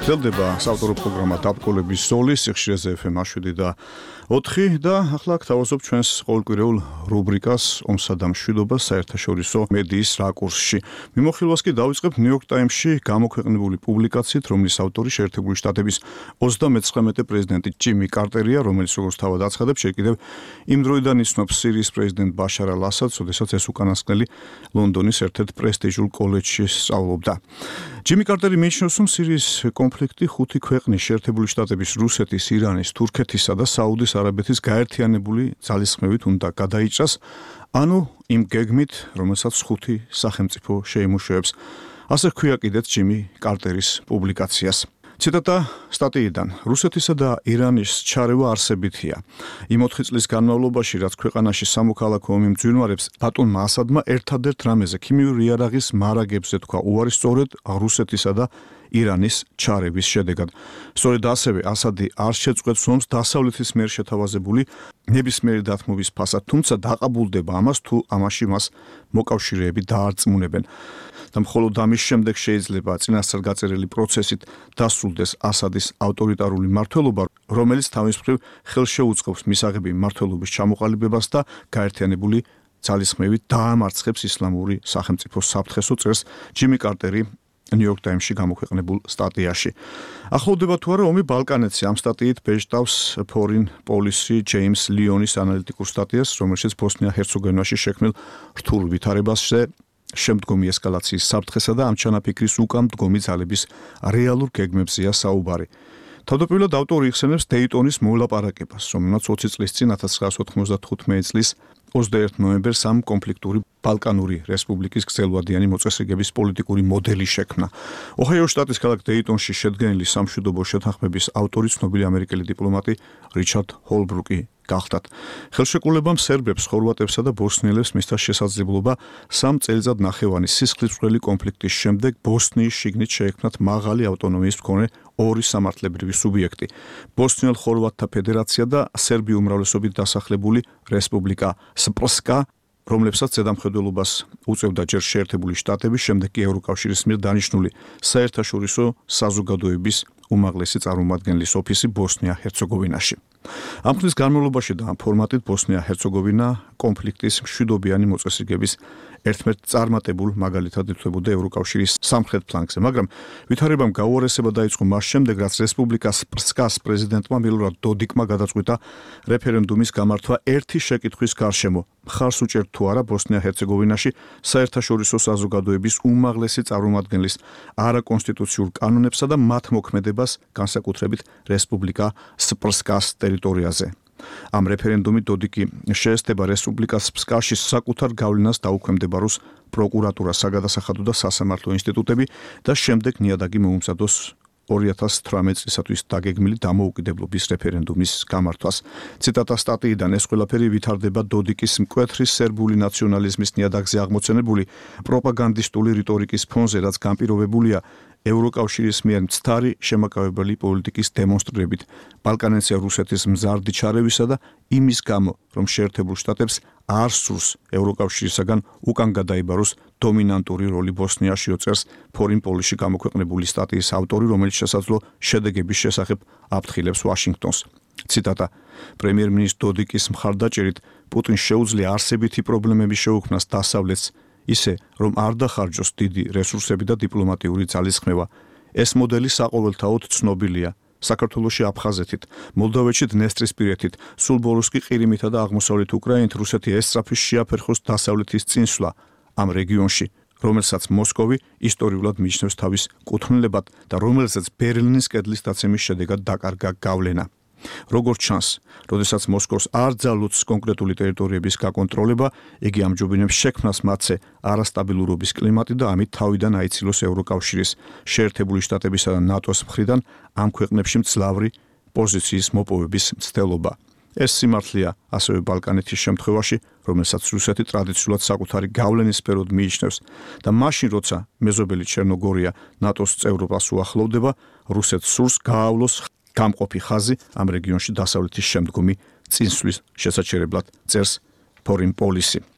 გრძელდება საავტორო პროგრამა დაბკოლების ზოლი სიხშირეზე ეფ ემ შვიდი და ოთხი და ახლა გთავაზობ ჩვენს ყოველკვირეულ რუბრიკას ომსა და მშვიდობა საერთაშორისო მედიის რაკურსში. მიმოხილვას კი დავიწყებ ნიუ-იორკ ტაიმსში გამოქვეყნებული პუბლიკაციით, რომლის ავტორი შეერთებული შტატების ოცდამეცხრამეტე პრეზიდენტი ჯიმი კარტერია, რომელიც როგორც თავად აცხადებს, შე კიდევ იმ დროიდან იცნობს სირიის პრეზიდენტ ბაშარ ალ-ასადს, როდესაც ეს უკანასკნელი ლონდონის ერთ-ერთ პრესტიჟულ კოლეჯში სწავლობდა. ჯიმი კარტერი მიიჩნევს, რომ სირიის კონფლიქტი ხუთი ქვეყნის შეერთებული შტატების, რუსეთის, ირანის, თურქეთისა და საუდის არაბეთის გაერთიანებული ძალისხმევით უნდა გადაიჭრას, ანუ იმ გეგმით, რომელსაც ხუთი სახელმწიფო შეიმუშავებს. ასე ჰქვია კიდეც ჯიმი კარტერის პუბლიკაციას. ციტატა სტატიიდან. რუსეთისა და ირანის ჩარევა არსებითია. იმ ოთხი წლის განმავლობაში, რაც ქვეყანაში სამოქალაქო ომი მძვინვარებს, ბატონმა ასადმა ერთადერთ რამეზე ქიმიური იარაღის მარაგებზე თქვა უარი სწორედ რუსეთისა და ირანის ჩარევის შედეგად. სწორედ ასევე ასადი არ შეწყვეტს ომს დასავლეთის მიერ შეთავაზებული ნებისმიერი დათმობის ფასად, თუმცა დაყაბულდება ამას, თუ ამაში მას მოკავშირეები დაარწმუნებენ. და მხოლოდ ამის შემდეგ შეიძლება წინასწარ გაწერილი პროცესით დასრულდეს ასადის ავტორიტარული მმართველობა, რომელიც თავის მხრივ ხელშეუწყობს მისაღები მმართველობის ჩამოყალიბებას და გაერთიანებული ძალისხმევით დაამარცხებს ისლამური სახელმწიფოს საფრთხესო წერს ჯიმი კარტერი ნიუ-იორკ ტაიმსში გამოქვეყნებულ სტატიაში. ახლოვდება თუ არა ომი ბალკანეთში, ამ სტატიით ბეჭდავს Foreign Policy ჯეიმს ლიონის ანალიტიკურ სტატიას, რომელშიც ბოსნია-ჰერცეგოვინაში შექმნილ რთულ ვითარებაზე, შემდგომი ესკალაციის საფრთხესა და ამ ჩანაფიქრის უკან მდგომი ძალების რეალურ გეგმებზეა საუბარი. თავდაპირველად ავტორი იხსენებს დეიტონის მოლაპარაკებას, რომელმაც ოცი წლის წინ ათას ცხრაასი ოთხმოცდათხუთმეტი წლის ოცდაერთი ნოემბერს ამ კონფლიქტური ბალკანური რესპუბლიკის გრძელვადიანი მოწესრიგების პოლიტიკური მოდელი შექმნა. ოჰაიოს შტატის ქალაქ დეიტონში შედგენილი სამშვიდობო შეთანხმების ავტორი ცნობილი ამერიკელი დიპლომატი რიჩარდ ჰოლბრუკი გახდათ. ხელშეკრულებამ სერბებს, ხორვატებსა და ბოსნიელებს მისცა შესაძლებლობა სამ წელიწად ნახევარი სისხლისმღვრელი კონფლიქტის შემდეგ ბოსნიის შიგნით შეექმნათ მაღალი ავტონომიის მქონე ორი სამართლებრივი სუბიექტი: ბოსნიელ-ხორვატთა ფედერაცია და სერბი უმრავლესობით დასახლებული რესპუბლიკა სპრსკა, რომლებსაც ზედამხედველობას უწევდა ჯერ შეერთებული შტატები, შემდეგ კი ევროკავშირის მიერ დანიშნული საერთაშორისო საზოგადოების უმაღლესი წარმომადგენლის ოფისი ბოსნია-ჰერცეგოვინაში. ამ ხნის განმავლობაში და ამ ფორმატით ბოსნია-ჰერცეგოვინა კონფლიქტის მშვიდობიანი მოწესრიგების ერთმერთ წარმატებულ მაგალითად ითვლებოდა ევროკავშირის სამხრეთ ფლანგზე, მაგრამ ვითარებამ გაუარესება დაიწყო მას შემდეგ, რაც რესპუბლიკას სპრსკას პრეზიდენტმა მილორად დოდიკმა გადაწყვიტა რეფერენდუმის გამართვა ერთი შეკითხვის გარშემო: მხარს უჭერთ თუ არა ბოსნია-ჰერცეგოვინაში საერთაშორისო საზოგადოების უმაღლესი წარმომადგენლის არაკონსტიტუციურ კანონებსა და მათ მოქმედებას, განსაკუთრებით რესპუბლიკა სპრსკას ტერიტორიაზე. ამ რეფერენდუმით დოდიკი შეესწება რესპუბლიკას სპსკაში საკუთარ გავლენას დაუქვემდებაროს პროკურატურა, საგადასახადო და სასამართლო ინსტიტუტები და შემდეგ ნიადაგი მოუმზადოს ორი ათას თვრამეტი წლისათვის დაგეგმილი დამოუკიდებლობის რეფერენდუმის გამართვას. ციტატა სტატიიდან. ეს ყველაფერი ვითარდება დოდიკის მკვეთრი სერბული ნაციონალიზმის ნიადაგზე აღმოცენებული პროპაგანდისტული რიტორიკის ფონზე, რაც განპირობებულია ევროკავშირის მიერ მცდარი შემაკავებელი პოლიტიკის დემონსტრირებით ბალკანეთზე რუსეთის მზარდი ჩარევისა და იმის გამო, რომ შეერთებულ შტატებს არ სურს ევროკავშირისაგან უკან გადაიბაროს დომინანტური როლი ბოსნიაში, წერს Foreign Policy გამოქვეყნებული სტატიის ავტორი, რომელიც შესაძლო შედეგების შესახებ აფრთხილებს ვაშინგტონს. ციტატა. პრემიერ-მინისტრ დოდიკის მხარდაჭერით პუტინს შეუძლია არსებითი პრობლემების შეუქმნას დასავლეთს, ისე, რომ არ დახარჯოს დიდი რესურსები და დიპლომატიური ძალისხმევა. ეს მოდელი საყოველთაოდ ცნობილია. საქართველოში აფხაზეთით, მოლდოვეთში დნესტრისპირეთით, სულ ბოლოს კი ყირიმითა და აღმოსავლეთ უკრაინით რუსეთი ესწრაფის შეაფერხოს დასავლეთის წინსვლა ამ რეგიონში, რომელსაც მოსკოვი ისტორიულად მიიჩნევს თავის კუთვნილებად და რომელზეც ბერლინის კედლის დაცემის შედეგად დაკარგა გავლენა. როგორც ჩანს, როდესაც მოსკოვს არ ძალუძს კონკრეტული ტერიტორიების გაკონტროლება, იგი ამჯობინებს შექმნას მათზე არასტაბილურობის კლიმატი და ამით თავიდან აიცილოს ევროკავშირის, შეერთებული შტატებისა და ნატოს მხრიდან ამ ქვეყნებში მძლავრი პოზიციის მოპოვების მცდელობა. ეს სიმართლეა ასევე ბალკანეთის შემთხვევაში, რომელსაც რუსეთი ტრადიციულად საკუთარი გავლენის სფეროდ მიიჩნევს და მაშინ, როცა მეზობელი ჩერნოგორია ნატოს წევრობას უახლოვდება, რუსეთს სურს გაავლოს გამყოფი ხაზი ამ რეგიონში დასავლეთის შემდგომი წინსვლის შესაჩერებლად, წერს Foreign Policy.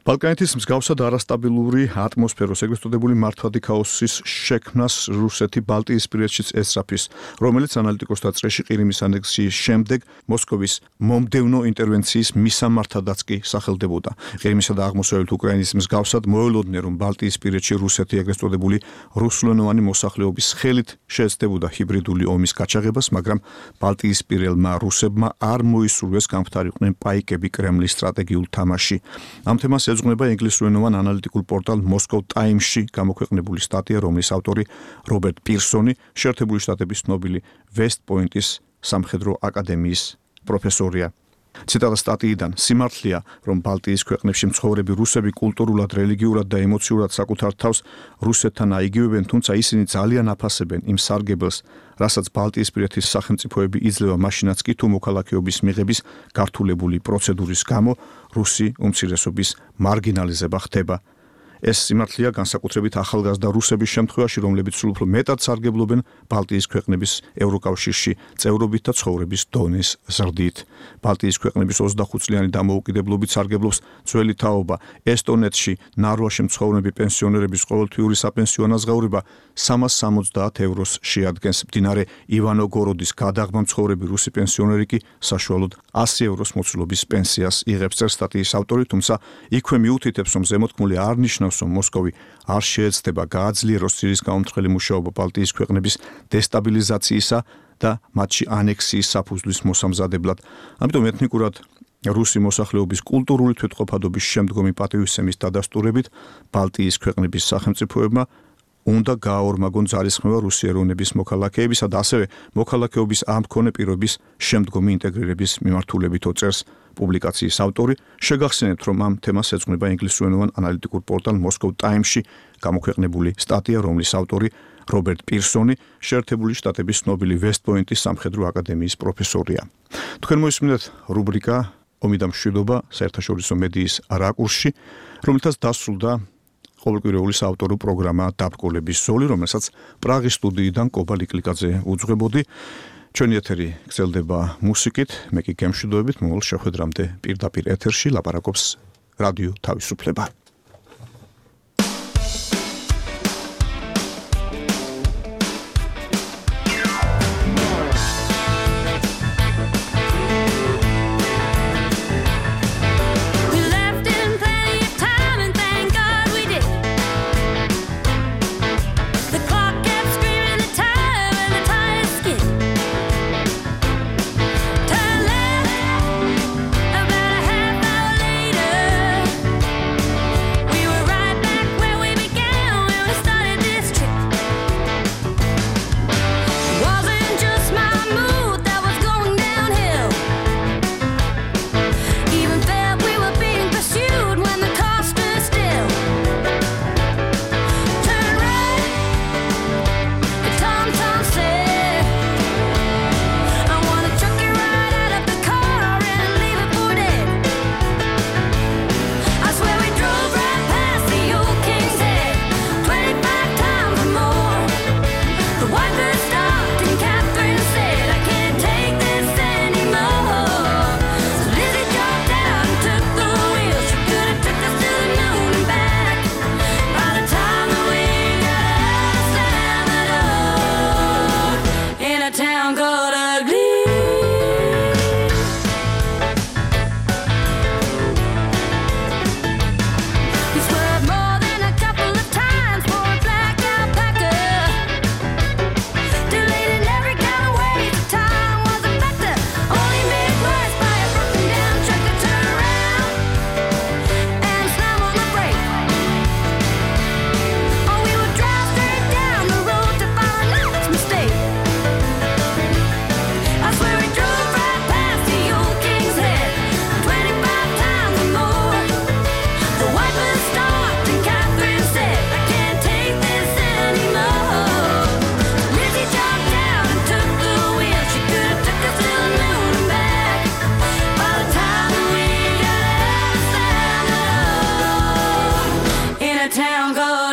ბალკანეთის მსგავსად არასტაბილური ატმოსფეროს ეგრეთ წოდებული მართვადი ქაოსის შექმნას რუსეთი ბალტიისპირეთშიც ესწრაფის, რომელიც ანალიტიკოსთა წრეში ყირიმის ანექსიის შემდეგ მოსკოვის მომდევნო ინტერვენციის მისამართადაც კი სახელდებოდა. ყირიმისა და აღმოსავლეთ უკრაინის მსგავსად მოელოდნენ, რომ ბალტიისპირეთში რუსეთი ეგრეთ წოდებული რუსულენოვანი მოსახლეობის ხელით შეეცდებოდა ჰიბრიდული ომის გაჩაღებას, მაგრამ ბალტიისპირელმა რუსებმა არ მოისურვეს გამხდარიყვნენ პაიკები კრემლის სტრატეგიულ თამაში. ამ თემას ეძღვნება ინგლისურენოვან ანალიტიკულ პორტალ Moscow Times-ში გამოქვეყნებული სტატია, რომლის ავტორი რობერტ პირსონი, შეერთებული შტატების ცნობილი West Point-ის სამხედრო აკადემიის პროფესორია. ციტატა სტატიიდან: სიმართლეა, რომ ბალტიის ქვეყნებში მცხოვრები რუსები კულტურულად, რელიგიურად და ემოციურად საკუთარ თავს რუსეთთან აიგივებენ, თუმცა ისინი ძალიან აფასებენ იმ სარგებელს, რასაც ბალტიისპირეთის სახელმწიფოები იძლევა მაშინაც კი, თუ მოქალაქეობის მიღების გართულებული პროცედურის გამო რუსი უმცირესობის მარგინალიზება ხდება. ეს სიმართლეა განსაკუთრებით ახალგაზრდა რუსების შემთხვევაში, რომლებიც სულ უფრო მეტად სარგებლობენ ბალტიის ქვეყნების ევროკავშირში წევრობით და ცხოვრების დონის ზრდით. ბალტიის ქვეყნების ოცდახუთ წლიანი დამოუკიდებლობით სარგებლობს ძველი თაობა. ესტონეთში ნარვაში მცხოვრები პენსიონერების ყოველთვიური საპენსიო ანაზღაურება სამას სამოცდაათ ევროს შეადგენს. მდინარე ივანოგოროდის გადაღმა მცხოვრები რუსი პენსიონერი კი საშუალოდ ასი ევროს მოცულობის პენსიას იღებს, წერს სტატიის ავტორი, თუმცა იქვე მიუთითებს, რომ ზემოთქმული არ ნიშნავს, რომ მოსკოვი არ შეეცდება გააძლიეროს ძირის გამომთხრელი მუშაობა ბალტიის ქვეყნების დესტაბილიზაციისა და მათში ანექსიის საფუძვლის მოსამზადებლად. ამიტომ ეთნიკურად რუსი მოსახლეობის კულტურული თვითყოფადობის შემდგომი პატივისცემის დადასტურებით ბალტიის ქვეყნების სახელმწიფოებმა უნდა გააორმაგონ ძალისხმევა რუსი ეროვნების მოქალაქეებისა და ასევე მოქალაქეობის ამ მქონე პირობის შემდგომი ინტეგრირების მიმართულებით, წერს პუბლიკაციის ავტორი. შეგახსენებთ, რომ ამ თემას ეძღვნება ინგლისურენოვან ანალიტიკურ პორტალ Moscow Times-ში გამოქვეყნებული სტატია, რომლის ავტორი რობერტ პირსონი, შეერთებული შტატების ცნობილი West Point-ის სამხედრო აკადემიის პროფესორია. თქვენ მოისმინეთ რუბრიკა ომი და მშვიდობა საერთაშორისო მედიის რაკურსში, რომელთაც დასრულდა ყოველკვირეული საავტორო პროგრამა დაბრკოლების ზოლი, რომელსაც პრაღის სტუდიიდან კობა ლიკლიკაძე უძღვებოდი. ჩვენი ეთერი გრძელდება მუსიკით, მე კი გემშვიდობებით მომავალ შეხვედრამდე პირდაპირ ეთერში ლაპარაკობს რადიო თავისუფლება. town go